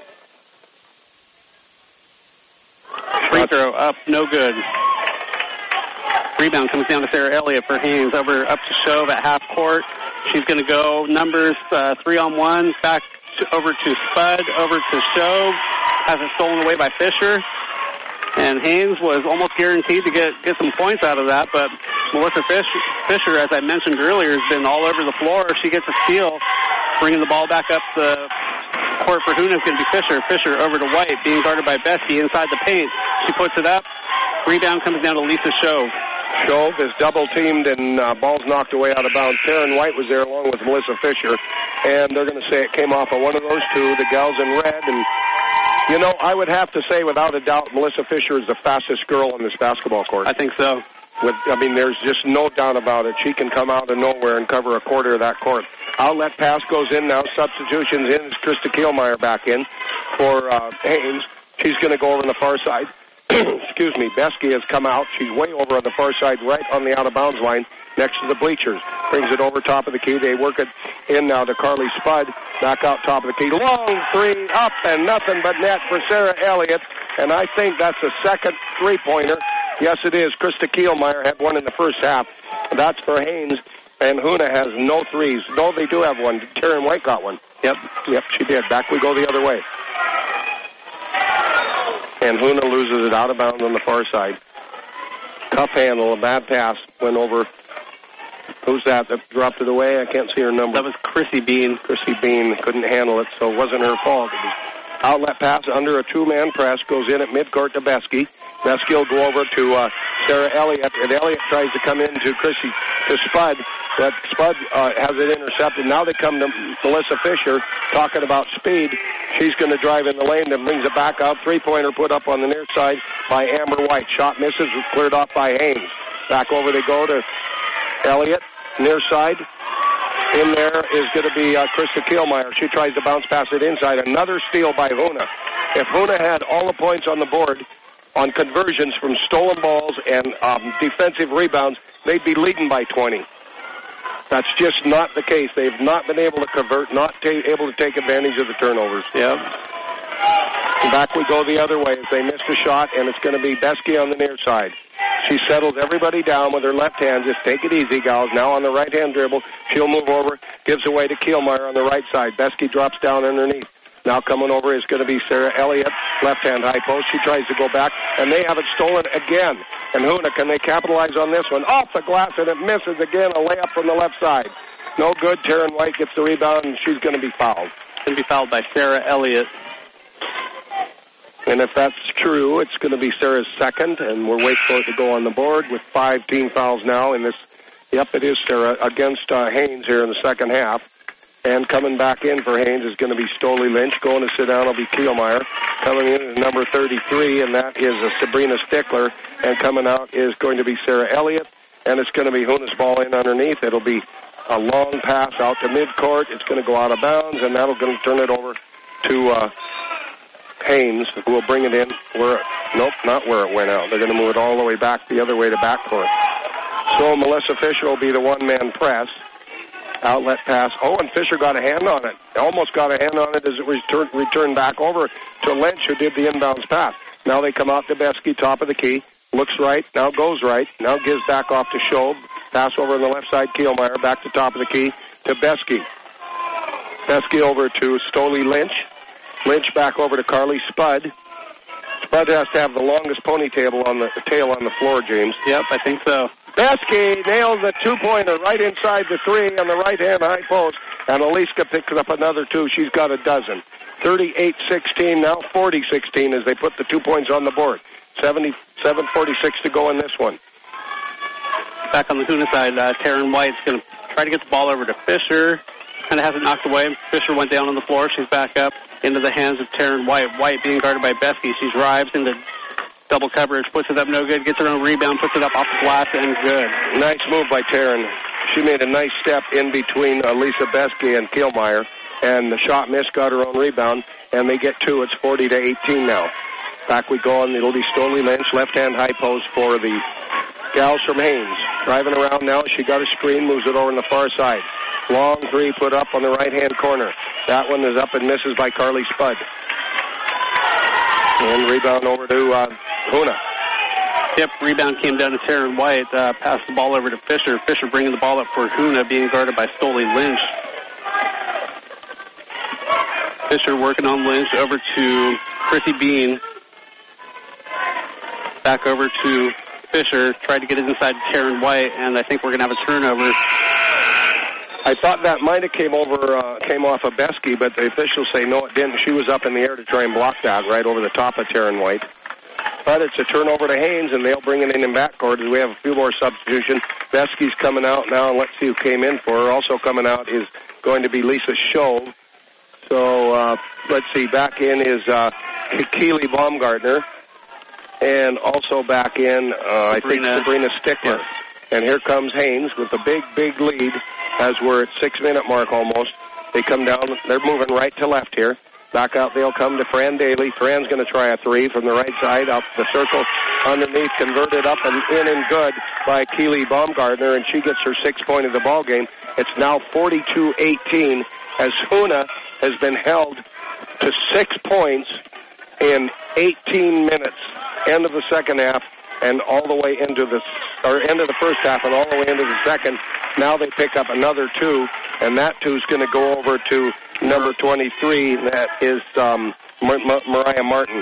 Free throw up, no good. Rebound comes down to Sarah Elliott for Haynes. Over up to Shove at half court. She's going to go numbers uh, three on one. Back to, over to Spud. Over to Shove. Has it stolen away by Fisher. And Haynes was almost guaranteed to get, get some points out of that, but Melissa Fisher, Fisher, as I mentioned earlier, has been all over the floor. She gets a steal, bringing the ball back up the court for Hoona is going to be Fisher. Fisher over to White, being guarded by Besky inside the paint. She puts it up. Rebound comes down to Lisa Shove. Shove is double-teamed and uh, ball's knocked away out of bounds. Taryn White was there along with Melissa Fisher, and they're going to say it came off of one of those two, the gals in red. And, you know, I would have to say without a doubt Melissa Fisher is the fastest girl on this basketball court. I think so. With, I mean, there's just no doubt about it. She can come out of nowhere and cover a quarter of that court. Outlet pass goes in now. Substitutions in. It's Krista Kielmeyer back in for uh, Haynes. She's going to go over on the far side. Excuse me. Besky has come out. She's way over on the far side, right on the out-of-bounds line next to the bleachers. Brings it over top of the key. They work it in now to Carly Spud. Back out top of the key. Long three, up and nothing but net for Sarah Elliott. And I think that's the second three-pointer. Yes, it is. Krista Kielmeyer had one in the first half. That's for Haynes. And Hoona has no threes. No, they do have one. Taryn White got one. Yep, yep, she did. Back we go the other way. And Hoona loses it out of bounds on the far side. Tough handle, a bad pass. Went over. Who's that that dropped it away? I can't see her number. That was Chrissy Bean. Chrissy Bean couldn't handle it, so it wasn't her fault. It was outlet pass under a two-man press. Goes in at midcourt to Besky. Besky will go over to uh, Sarah Elliott, and Elliott tries to come into Chrissy, to Spud, but Spud uh, has it intercepted. Now they come to Melissa Fisher, talking about speed. She's going to drive in the lane and brings it back out. Three-pointer put up on the near side by Amber White. Shot misses, was cleared off by Haynes. Back over they go to Elliott, near side. In there is going to be uh, Krista Kielmeyer. She tries to bounce pass it inside. Another steal by Hoona. If Hoona had all the points on the board on conversions from stolen balls and um, defensive rebounds, they'd be leading by twenty. That's just not the case. They've not been able to convert, not ta- able to take advantage of the turnovers. Yeah. Back we go the other way as they missed a shot, and it's going to be Besky on the near side. She settles everybody down with her left hand. Just take it easy, gals. Now on the right-hand dribble, she'll move over, gives away to Kielmeyer on the right side. Besky drops down underneath. Now coming over is going to be Sarah Elliott, left-hand high post. She tries to go back, and they have it stolen again. And Hoona, can they capitalize on this one? Off the glass, and it misses again. A layup from the left side. No good. Taryn White gets the rebound, and she's going to be fouled. Going to be fouled by Sarah Elliott. And if that's true, it's going to be Sarah's second, and we're waiting for it to go on the board with five team fouls now. In this, yep, it is Sarah against uh, Haynes here in the second half. And coming back in for Haynes is going to be Stoley Lynch. Going to sit down will be Kielmeyer. Coming in is number thirty-three, and that is a Sabrina Stickler. And coming out is going to be Sarah Elliott. And it's going to be Hoona's ball in underneath. It'll be a long pass out to midcourt. It's going to go out of bounds, and that'll going to turn it over to uh, Haynes, who will bring it in where, nope, not where it went out. They're going to move it all the way back the other way to backcourt. So Melissa Fisher will be the one-man press. Outlet pass. Oh, and Fisher got a hand on it. Almost got a hand on it as it was returned, returned back over to Lynch, who did the inbounds pass. Now they come out to Beskey, top of the key. Looks right, now goes right. Now gives back off to Schob. Pass over on the left side, Kielmeyer. Back to top of the key to Beskey. Beskey over to Stoley Lynch. Lynch back over to Carly Spud. Spud has to have the longest ponytail on the tail on the floor, James. Yep, I think so. Beskey nails the two-pointer right inside the three on the right-hand high post. And Aliska picks up another two. She's got a dozen. thirty-eight sixteen, now forty sixteen as they put the two points on the board. seventy-seven forty-six to go in this one. Back on the Hoona side, uh, Taryn White's going to try to get the ball over to Fisher. Kind of has it knocked away. Fisher went down on the floor. She's back up into the hands of Taryn White. White being guarded by Beskey. She drives into double coverage, puts it up no good, gets her own rebound, puts it up off the glass, and good. Nice move by Taryn. She made a nice step in between uh, Lisa Beskey and Kielmeyer, and the shot missed, got her own rebound, and they get two. It's forty to eighteen now. Back we go, and it'll be Stoley Lynch, left-hand high post for the gals from Haynes. Driving around now, she got a screen, moves it over on the far side. Long three put up on the right-hand corner. That one is up and misses by Carly Spud. And rebound over to uh, Hoona. Yep, rebound came down to Taryn White. Uh, passed the ball over to Fisher. Fisher bringing the ball up for Hoona, being guarded by Stoley Lynch. Fisher working on Lynch over to Chrissy Bean. Back over to Fisher. Tried to get it inside Taryn White, and I think we're going to have a turnover. I thought that might have came over, uh, came off of Beskey, but the officials say no, it didn't. She was up in the air to try and block that right over the top of Taryn White. But it's a turnover to Haynes, and they'll bring it in in backcourt as we have a few more substitutions. Beskey's coming out now, and let's see who came in for her. Also coming out is going to be Lisa Schob. So uh, let's see, back in is uh, Keely Baumgartner, and also back in, uh, I think, Sabrina Stickler. Yes. And here comes Haynes with a big, big lead as we're at six-minute mark almost. They come down. They're moving right to left here. Back out they'll come to Fran Daly. Fran's going to try a three from the right side up the circle underneath, converted up and in and good by Keely Baumgartner, and she gets her sixth point of the ball game. It's now forty-two eighteen as Hoona has been held to six points in eighteen minutes. End of the second half. And all the way into the or end of the first half, and all the way into the second. Now they pick up another two, and that two is going to go over to number twenty-three. That is um, Mar- Mar- Mariah Martin.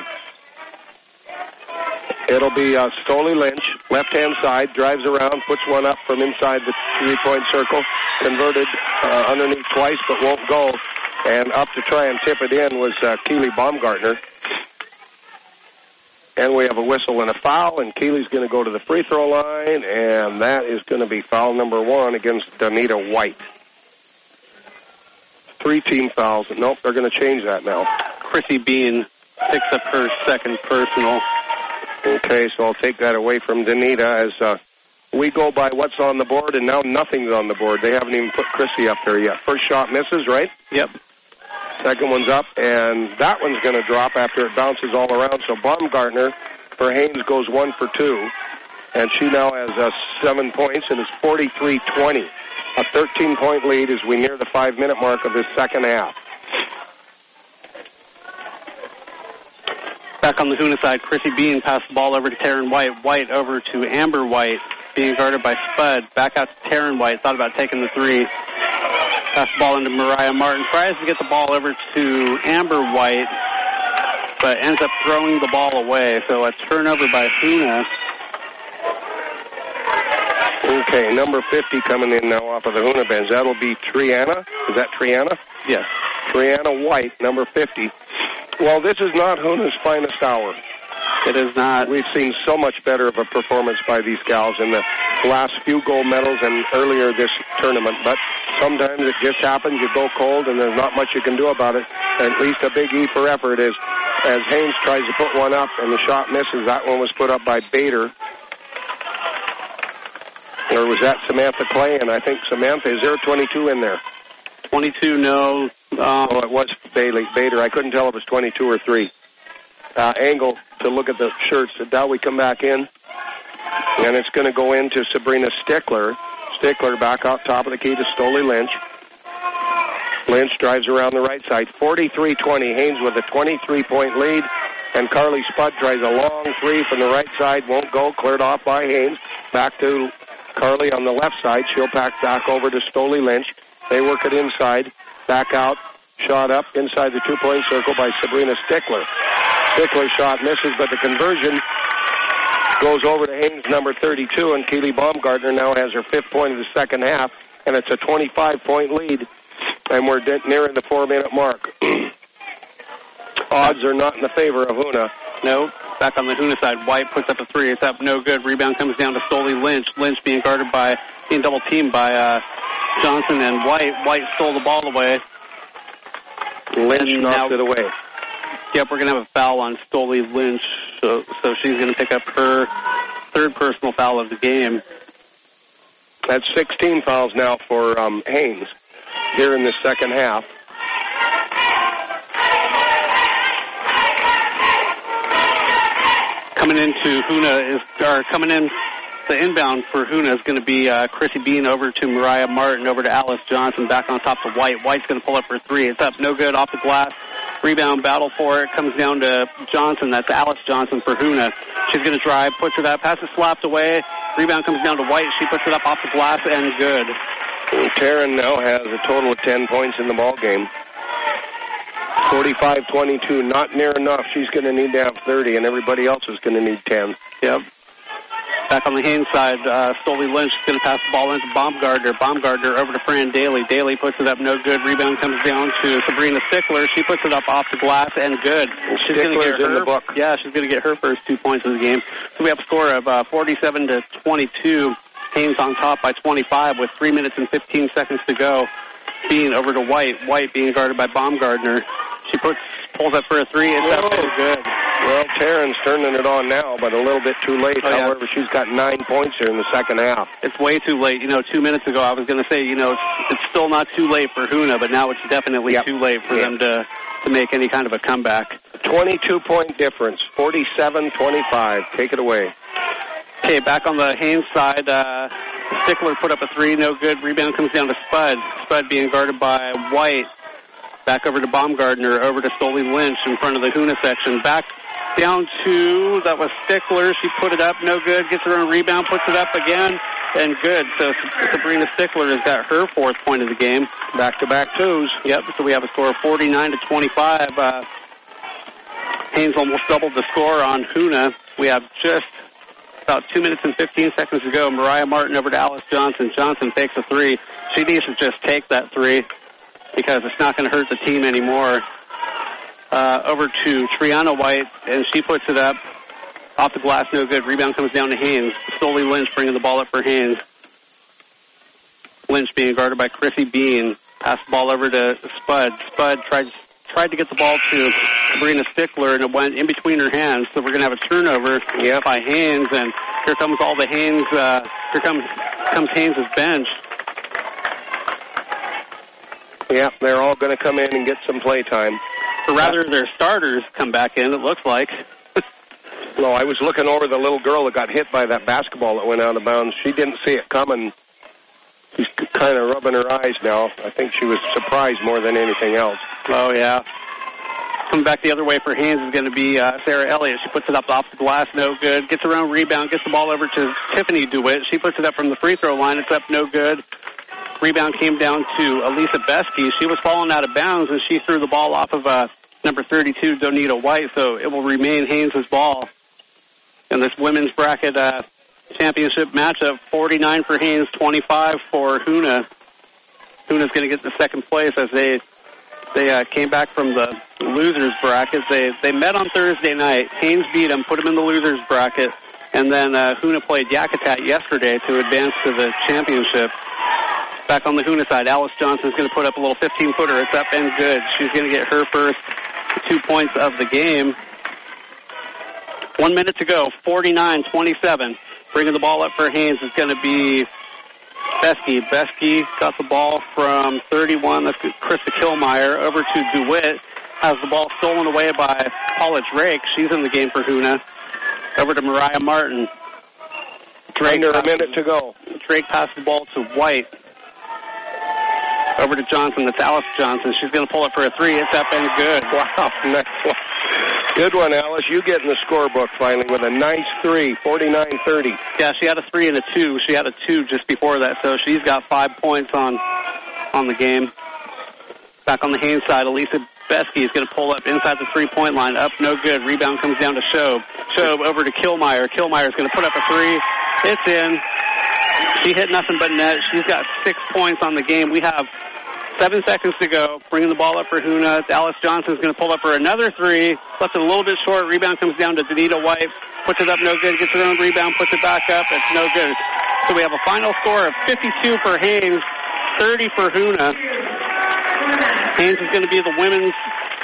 It'll be uh, Stoley Lynch, left-hand side, drives around, puts one up from inside the three-point circle, converted uh, underneath twice, but won't go. And up to try and tip it in was uh, Keely Baumgartner. And we have a whistle and a foul, and Keely's going to go to the free throw line, and that is going to be foul number one against Donita White. Three team fouls. Nope, they're going to change that now. Chrissy Bean picks up her second personal. Okay, so I'll take that away from Donita as uh, we go by what's on the board, and now nothing's on the board. They haven't even put Chrissy up there yet. First shot misses, right? Yep. Second one's up, and that one's going to drop after it bounces all around. So Baumgartner for Haynes goes one for two, and she now has uh, seven points, and it's forty-three twenty. A thirteen-point lead as we near the five-minute mark of this second half. Back on the Hoona side, Chrissy Bean passed the ball over to Taryn White. White over to Amber White, being guarded by Spud. Back out to Taryn White, thought about taking the three. Pass the ball into Mariah Martin. Tries to get the ball over to Amber White, but ends up throwing the ball away. So a turnover by Hoona. Okay, number fifty coming in now off of the Hoona bench. That'll be Triana. Is that Triana? Yes. Triana White, number fifty. Well, this is not Hoona's finest hour. It is not. We've seen so much better of a performance by these gals in the last few gold medals and earlier this tournament. But sometimes it just happens. You go cold, and there's not much you can do about it. At least a big E for effort is as Haynes tries to put one up, and the shot misses. That one was put up by Bader. Or was that Samantha Clay? And I think Samantha, is there a twenty-two in there? twenty-two, no. Uh, oh, it was Bailey Bader. I couldn't tell if it was twenty-two or three. Uh, angle to look at the shirts. So now we come back in, and it's going to go into Sabrina Stickler. Stickler back out top of the key to Stoli Lynch. Lynch drives around the right side. forty-three twenty. Haynes with a twenty-three point lead. And Carly Spud tries a long three from the right side. Won't go. Cleared off by Haynes. Back to Carly on the left side. She'll pack back over to Stoli Lynch. They work it inside. Back out. Shot up inside the two-point circle by Sabrina Stickler. Stickler's shot misses, but the conversion goes over to Haynes, number thirty-two, and Keely Baumgartner now has her fifth point of the second half, and it's a twenty-five point lead, and we're nearing the four-minute mark. Odds are not in the favor of Hoona. No, back on the Hoona side, White puts up a three. It's up, no good. Rebound comes down to Stoli Lynch. Lynch being guarded by, being double-teamed by uh, Johnson and White. White stole the ball away. Lynch knocked it away. Yep, we're going to have a foul on Stoli Lynch, so, so she's going to pick up her third personal foul of the game. That's sixteen fouls now for um, Haynes here in the second half. Coming into Hoona is, or coming in, the inbound for Hoona is going to be uh, Chrissy Bean over to Mariah Martin, over to Alice Johnson, back on top of White. White's going to pull up for three. It's up, no good, off the glass. Rebound battle for it. Comes down to Johnson. That's Alice Johnson for Hoona. She's going to drive, puts it up, passes slapped away. Rebound comes down to White. She puts it up off the glass and good. Taryn now has a total of ten points in the ball game. forty-five twenty-two, not near enough. She's going to need to have thirty, and everybody else is going to need ten. Yep. Back on the Haynes side, uh, Stoli Lynch is going to pass the ball into Baumgartner. Baumgartner over to Fran Daly. Daly puts it up, no good. Rebound comes down to Sabrina Stickler. She puts it up off the glass and good. She's going to get her, in the book. Yeah, she's going to get her first two points of the game. So we have a score of uh, forty-seven to twenty-two. Haynes on top by twenty-five with three minutes and fifteen seconds to go. Being over to White. White being guarded by Baumgartner. She puts pulls up for a three. It's up and good. Well, Taryn's turning it on now, but a little bit too late. Oh, yeah. However, she's got nine points here in the second half. It's way too late. You know, two minutes ago I was going to say, you know, it's, it's still not too late for Hoona, but now it's definitely yep. too late for yep. them to, to make any kind of a comeback. twenty-two point difference, forty-seven twenty-five. Take it away. Okay, back on the Haynes side, uh, Stickler put up a three, no good. Rebound comes down to Spud. Spud being guarded by White. Back over to Baumgartner, over to Stoli Lynch in front of the Hoona section. Back down to, that was Stickler. She put it up, no good. Gets her own rebound, puts it up again, and good. So Sabrina Stickler has got her fourth point of the game. Back-to-back twos. Yep, so we have a score of forty-nine to twenty-five. Uh, Haynes almost doubled the score on Hoona. We have just about two minutes and fifteen seconds to go. Mariah Martin over to Alice Johnson. Johnson takes a three. She needs to just take that three because it's not going to hurt the team anymore. Uh, over to Triana White, and she puts it up. Off the glass, no good. Rebound comes down to Haynes. Stoli Lynch bringing the ball up for Haynes. Lynch being guarded by Chrissy Bean. Pass the ball over to Spud. Spud tried tried to get the ball to Sabrina Stickler, and it went in between her hands. So we're going to have a turnover yeah. by Haynes, and here comes all the Haynes. Uh, here comes comes Haynes' bench. Yeah, they're all going to come in and get some play time. Or rather, their starters come back in, it looks like. No, I was looking over the little girl that got hit by that basketball that went out of bounds. She didn't see it coming. She's kind of rubbing her eyes now. I think she was surprised more than anything else. Oh, yeah. Coming back the other way for Haynes is going to be uh, Sarah Elliott. She puts it up off the glass, no good. Gets her own rebound, gets the ball over to Tiffany DeWitt. She puts it up from the free throw line. It's up, no good. Rebound came down to Elisa Besky. She was falling out of bounds, and she threw the ball off of uh, number thirty-two, Donita White, so it will remain Haynes' ball. In this women's bracket uh, championship matchup, forty-nine for Haynes, twenty-five for Hoona. Hoona's going to get the second place as they they uh, came back from the losers bracket. They they met on Thursday night. Haynes beat them, put them in the losers bracket, and then uh, Hoona played Yakutat yesterday to advance to the championship. Back on the Hoona side, Alice Johnson's going to put up a little fifteen-footer. It's up and good. She's going to get her first two points of the game. One minute to go, forty-nine twenty-seven. Bringing the ball up for Haynes is going to be Besky. Besky got the ball from thirty-one. That's Krista Kilmeyer. Over to DeWitt. Has the ball stolen away by Paula Drake. She's in the game for Hoona. Over to Mariah Martin. Drake Under a minute to go. Drake passed the ball to White. Over to Johnson. That's Alice Johnson. She's going to pull it for a three. It's up and good. Wow, nice one. Good one, Alice. You get in the scorebook finally with a nice three, forty-nine thirty. Yeah, she had a three and a two. She had a two just before that, so she's got five points on on the game. Back on the Haynes side, Elisa Besky is going to pull up inside the three-point line. Up, no good. Rebound comes down to Shobe. Shobe over to Kilmeyer. Kilmeyer is going to put up a three. It's in. She hit nothing but net. She's got six points on the game. We have seven seconds to go. Bringing the ball up for Hoona. Alice Johnson is going to pull up for another three. Left it a little bit short. Rebound comes down to Danita White. Puts it up, no good. Gets her own rebound. Puts it back up. It's no good. So we have a final score of fifty-two for Haynes, thirty for Hoona. Haynes is going to be the women's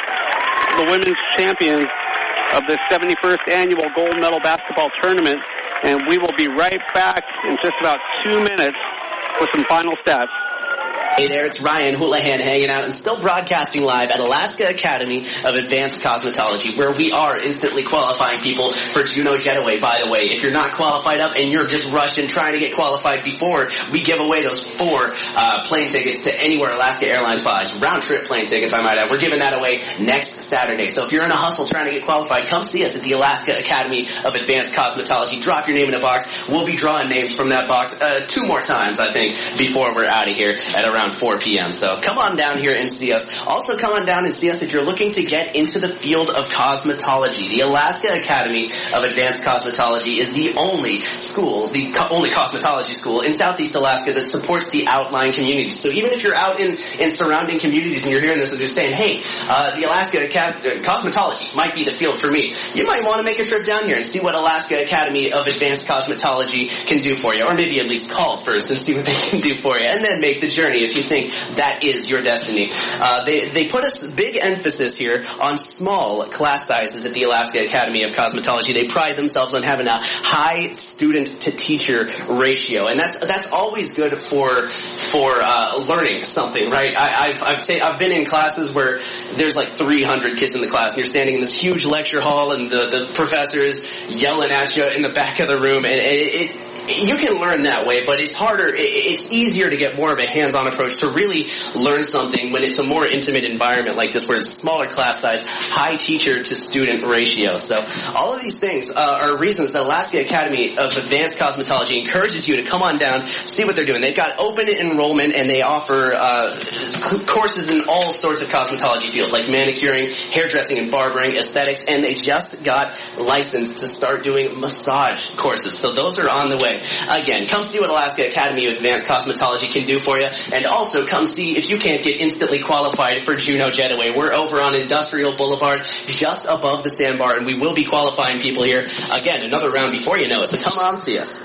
the women's champion of the seventy-first annual gold medal basketball tournament. And we will be right back in just about two minutes with some final stats. Hey there, it's Ryan Houlihan hanging out and still broadcasting live at Alaska Academy of Advanced Cosmetology, where we are instantly qualifying people for Juneau Jetaway. By the way, if you're not qualified up and you're just rushing trying to get qualified before we give away those four uh, plane tickets to anywhere Alaska Airlines flies, round-trip plane tickets, I might add, we're giving that away next Saturday. So if you're in a hustle trying to get qualified, come see us at the Alaska Academy of Advanced Cosmetology. Drop your name in a box. We'll be drawing names from that box uh, two more times, I think, before we're out of here at around four p.m. So come on down here and see us. Also come on down and see us if you're looking to get into the field of cosmetology. The Alaska Academy of Advanced Cosmetology is the only school, the co- only cosmetology school in Southeast Alaska that supports the outlying communities. So even if you're out in, in surrounding communities and you're hearing this and you're saying, hey, uh, the Alaska Academy, cosmetology might be the field for me, you might want to make a trip down here and see what Alaska Academy of Advanced Cosmetology can do for you. Or maybe at least call first and see what they can do for you. And then make the journey if you think that is your destiny. Uh, they, they put a big emphasis here on small class sizes at the Alaska Academy of Cosmetology. They pride themselves on having a high student-to-teacher ratio. And that's that's always good for for uh, learning something, right? I, I've I've, ta- I've been in classes where there's like three hundred kids in the class, and you're standing in this huge lecture hall, and the, the professor is yelling at you in the back of the room, and it, it you can learn that way, but it's harder, it's easier to get more of a hands-on approach to really learn something when it's a more intimate environment like this, where it's smaller class size, high teacher-to-student ratio. So all of these things uh, are reasons that Alaska Academy of Advanced Cosmetology encourages you to come on down, see what they're doing. They've got open enrollment, and they offer uh, courses in all sorts of cosmetology fields, like manicuring, hairdressing and barbering, aesthetics, and they just got licensed to start doing massage courses. So those are on the way. Again, come see what Alaska Academy of Advanced Cosmetology can do for you, and also come see if you can't get instantly qualified for Juneau Jetaway. We're over on Industrial Boulevard, just above the sandbar, and we will be qualifying people here. Again, another round before you know it, so come on see us.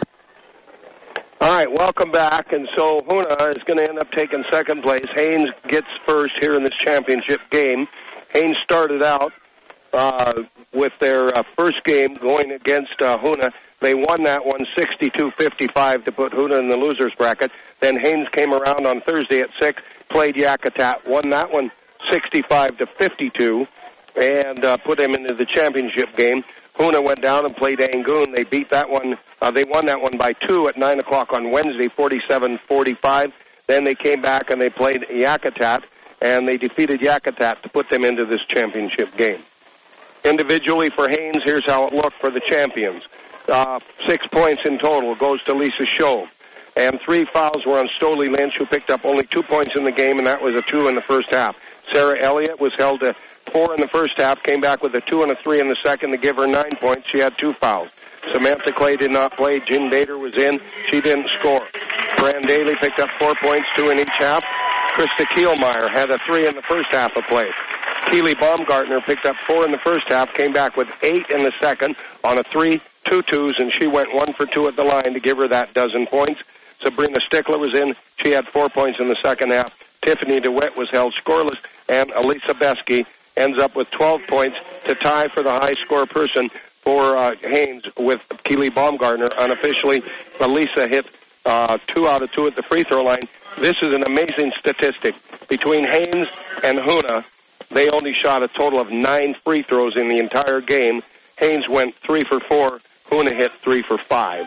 All right, welcome back. And so Hoona is going to end up taking second place. Haynes gets first here in this championship game. Haynes started out uh, with their uh, first game going against uh, Hoona. They won that one sixty-two fifty-five to put Hoona in the loser's bracket. Then Haynes came around on Thursday at six, played Yakutat, won that one sixty-five to fifty-two, and uh, put him into the championship game. Hoona went down and played Angoon. They beat that one. Uh, they won that one by two at nine o'clock on Wednesday, forty-seven forty-five. Then they came back and they played Yakutat, and they defeated Yakutat to put them into this championship game. Individually for Haynes, here's how it looked for the champions. Uh, six points in total goes to Lisa Shobe. And three fouls were on Stoli Lynch, who picked up only two points in the game, and that was a two in the first half. Sarah Elliott was held to four in the first half, came back with a two and a three in the second to give her nine points. She had two fouls. Samantha Clay did not play. Jen Bader was in. She didn't score. Fran Daly picked up four points, two in each half. Krista Kielmeyer had a three in the first half of play. Keely Baumgartner picked up four in the first half, came back with eight in the second on a three, two twos, and she went one for two at the line to give her that dozen points. Sabrina Stickler was in. She had four points in the second half. Tiffany DeWitt was held scoreless, and Elisa Besky ends up with twelve points to tie for the high score person for uh, Haynes with Keely Baumgartner. Unofficially, Elisa hit uh, two out of two at the free throw line. This is an amazing statistic. Between Haynes and Huna, they only shot a total of nine free throws in the entire game. Haynes went three for four. Huna hit three for five.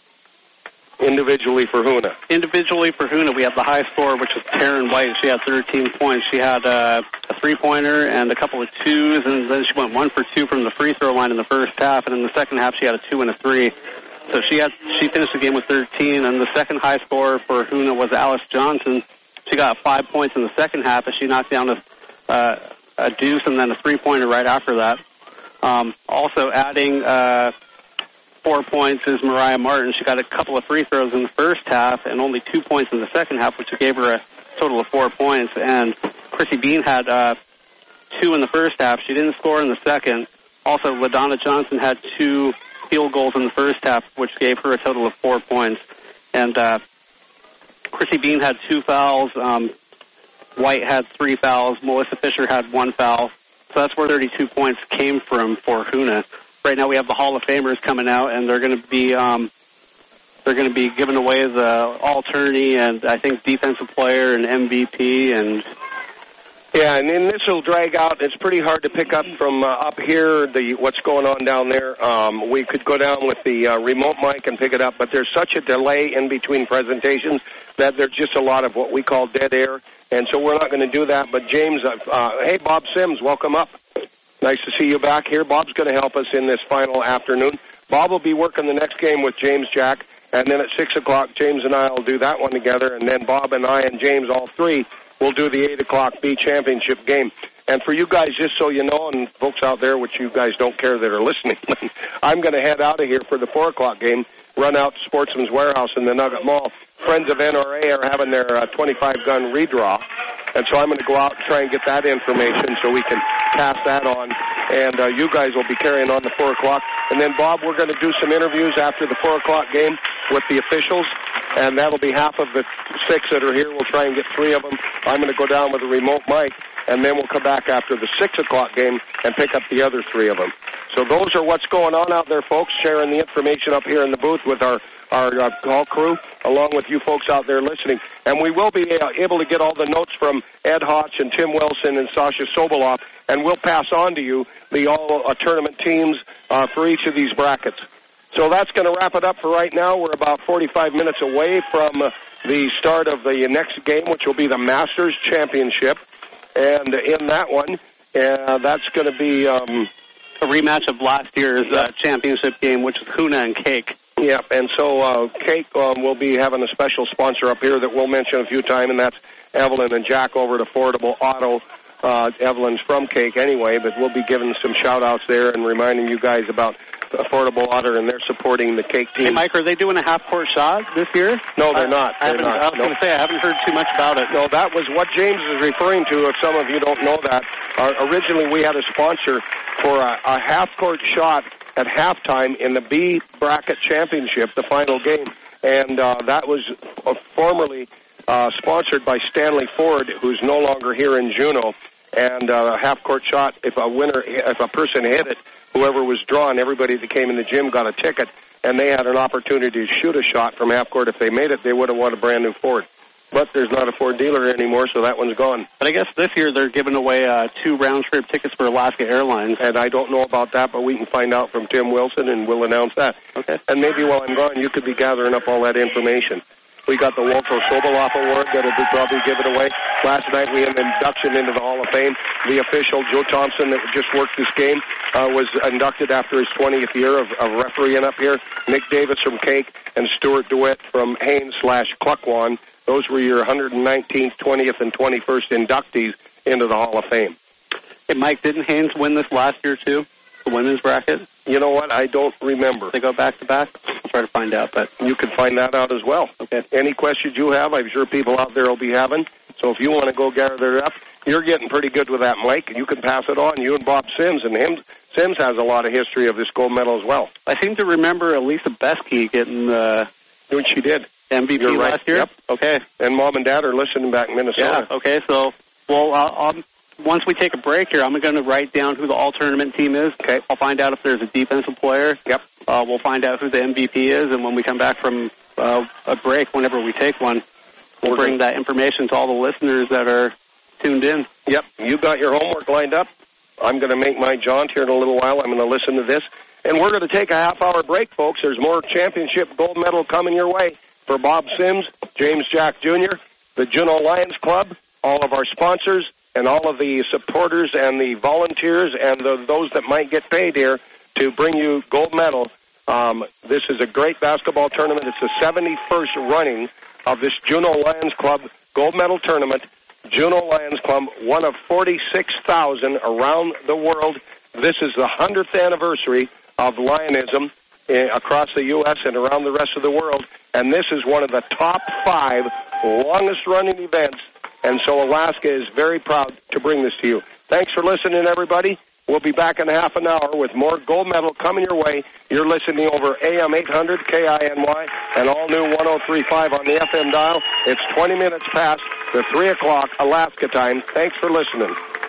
Individually for Huna. Individually for Huna, we have the high score, which is Taryn White. She had thirteen points. She had uh, a three-pointer and a couple of twos, and then she went one for two from the free throw line in the first half, and in the second half she had a two and a three. So she had she finished the game with thirteen, and the second high scorer for Huna was Alice Johnson. She got five points in the second half, and she knocked down a, uh, a deuce and then a three-pointer right after that. Um, also adding... Uh, Four points is Mariah Martin. She got a couple of free throws in the first half and only two points in the second half, which gave her a total of four points. And Chrissy Bean had uh, two in the first half. She didn't score in the second. Also, LaDonna Johnson had two field goals in the first half, which gave her a total of four points. And uh, Chrissy Bean had two fouls. Um, White had three fouls. Melissa Fisher had one foul. So that's where thirty-two points came from for Huna. Right now we have the Hall of Famers coming out, and they're going to be um, they're going to be giving away the All-Tourney and I think Defensive Player and M V P. And yeah, and then this will drag out. It's pretty hard to pick up from uh, up here the what's going on down there. Um, we could go down with the uh, remote mic and pick it up, but there's such a delay in between presentations that there's just a lot of what we call dead air, and so we're not going to do that. But James, uh, uh, hey, Bob Sims, welcome up. Nice to see you back here. Bob's going to help us in this final afternoon. Bob will be working the next game with James Jack, and then at six o'clock, James and I will do that one together, and then Bob and I and James, all three, will do the eight o'clock B Championship game. And for you guys, just so you know, and folks out there, which you guys don't care that are listening, I'm going to head out of here for the four o'clock game, run out to Sportsman's Warehouse in the Nugget Mall. Friends of N R A are having their uh, twenty-five gun redraw, and so I'm going to go out and try and get that information so we can pass that on, and uh, you guys will be carrying on the four o'clock. And then, Bob, we're going to do some interviews after the four o'clock game with the officials, and that'll be half of the six that are here. We'll try and get three of them. I'm going to go down with a remote mic, and then we'll come back after the six o'clock game and pick up the other three of them. So those are what's going on out there, folks, sharing the information up here in the booth with our our uh, call crew, along with you folks out there listening. And we will be uh, able to get all the notes from Ed Hotch and Tim Wilson and Sasha Sobolov, and we'll pass on to you the all-tournament uh, teams uh, for each of these brackets. So that's going to wrap it up for right now. We're about forty-five minutes away from uh, the start of the next game, which will be the Masters Championship. And in that one, uh, that's going to be um, a rematch of last year's uh, championship game, which is Huna and Cake. Yeah, and so uh, Cake uh, will be having a special sponsor up here that we'll mention a few times, and that's Evelyn and Jack over at Affordable Auto. Uh, Evelyn's from Cake anyway, but we'll be giving some shout-outs there and reminding you guys about Affordable Auto, and they're supporting the Cake team. Hey, Mike, are they doing a half-court shot this year? No, they're not. I, I, they're not. I was no. going to say, I haven't heard too much about it. No, that was what James is referring to, if some of you don't know that. Uh, originally, we had a sponsor for a, a half-court shot at halftime in the B bracket championship, the final game, and uh, that was uh, formerly uh, sponsored by Stanley Ford, who's no longer here in Juneau. And uh, half-court shot, if a winner, if a person hit it, whoever was drawn, everybody that came in the gym got a ticket, and they had an opportunity to shoot a shot from half-court. If they made it, they would have won a brand-new Ford. But there's not a Ford dealer anymore, so that one's gone. But I guess this year they're giving away uh, two round-trip tickets for Alaska Airlines. And I don't know about that, but we can find out from Tim Wilson, and we'll announce that. Okay. And maybe while I'm gone, you could be gathering up all that information. We got the Walter Sobolov Award that will be probably given away. Last night we had an induction into the Hall of Fame. The official, Joe Thompson, that just worked this game, uh, was inducted after his twentieth year of, of refereeing up here. Nick Davis from Cake and Stuart DeWitt from Haynes slash Cluckwan. Those were your one hundred nineteenth, twentieth, and twenty-first inductees into the Hall of Fame. Hey, Mike, didn't Haynes win this last year, too? The women's bracket? You know what? I don't remember. They go back to back? I'll try to find out, but you can find that out as well. Okay. Any questions you have, I'm sure people out there will be having. So if you want to go gather it up, you're getting pretty good with that, Mike. You can pass it on. You and Bob Sims, and him, Sims has a lot of history of this gold medal as well. I seem to remember Elisa Besky getting the... When she did. M V P You're right. last year? Yep. Okay. And Mom and Dad are listening back in Minnesota. Yeah, okay. So, well, I'll, I'll, once we take a break here, I'm going to write down who the all-tournament team is. Okay. I'll find out if there's a defensive player. Yep. Uh, we'll find out who the M V P is, and when we come back from uh, a break whenever we take one. We'll bring that information to all the listeners that are tuned in. Yep, you got your homework lined up. I'm going to make my jaunt here in a little while. I'm going to listen to this. And we're going to take a half-hour break, folks. There's more championship gold medal coming your way for Bob Sims, James Jack Junior, the Juneau Lions Club, all of our sponsors, and all of the supporters and the volunteers and the, those that might get paid here to bring you gold medal. Um, this is a great basketball tournament. It's the seventy-first running of this Juneau Lions Club gold medal tournament. Juneau Lions Club, one of forty-six thousand around the world. This is the hundredth anniversary of Lionism uh, across the U S and around the rest of the world, and this is one of the top five longest-running events, and so Alaska is very proud to bring this to you. Thanks for listening, everybody. We'll be back in half an hour with more gold medal coming your way. You're listening over A M eight hundred K I N Y and all new one oh three point five on the F M dial. It's twenty minutes past the three o'clock Alaska time. Thanks for listening.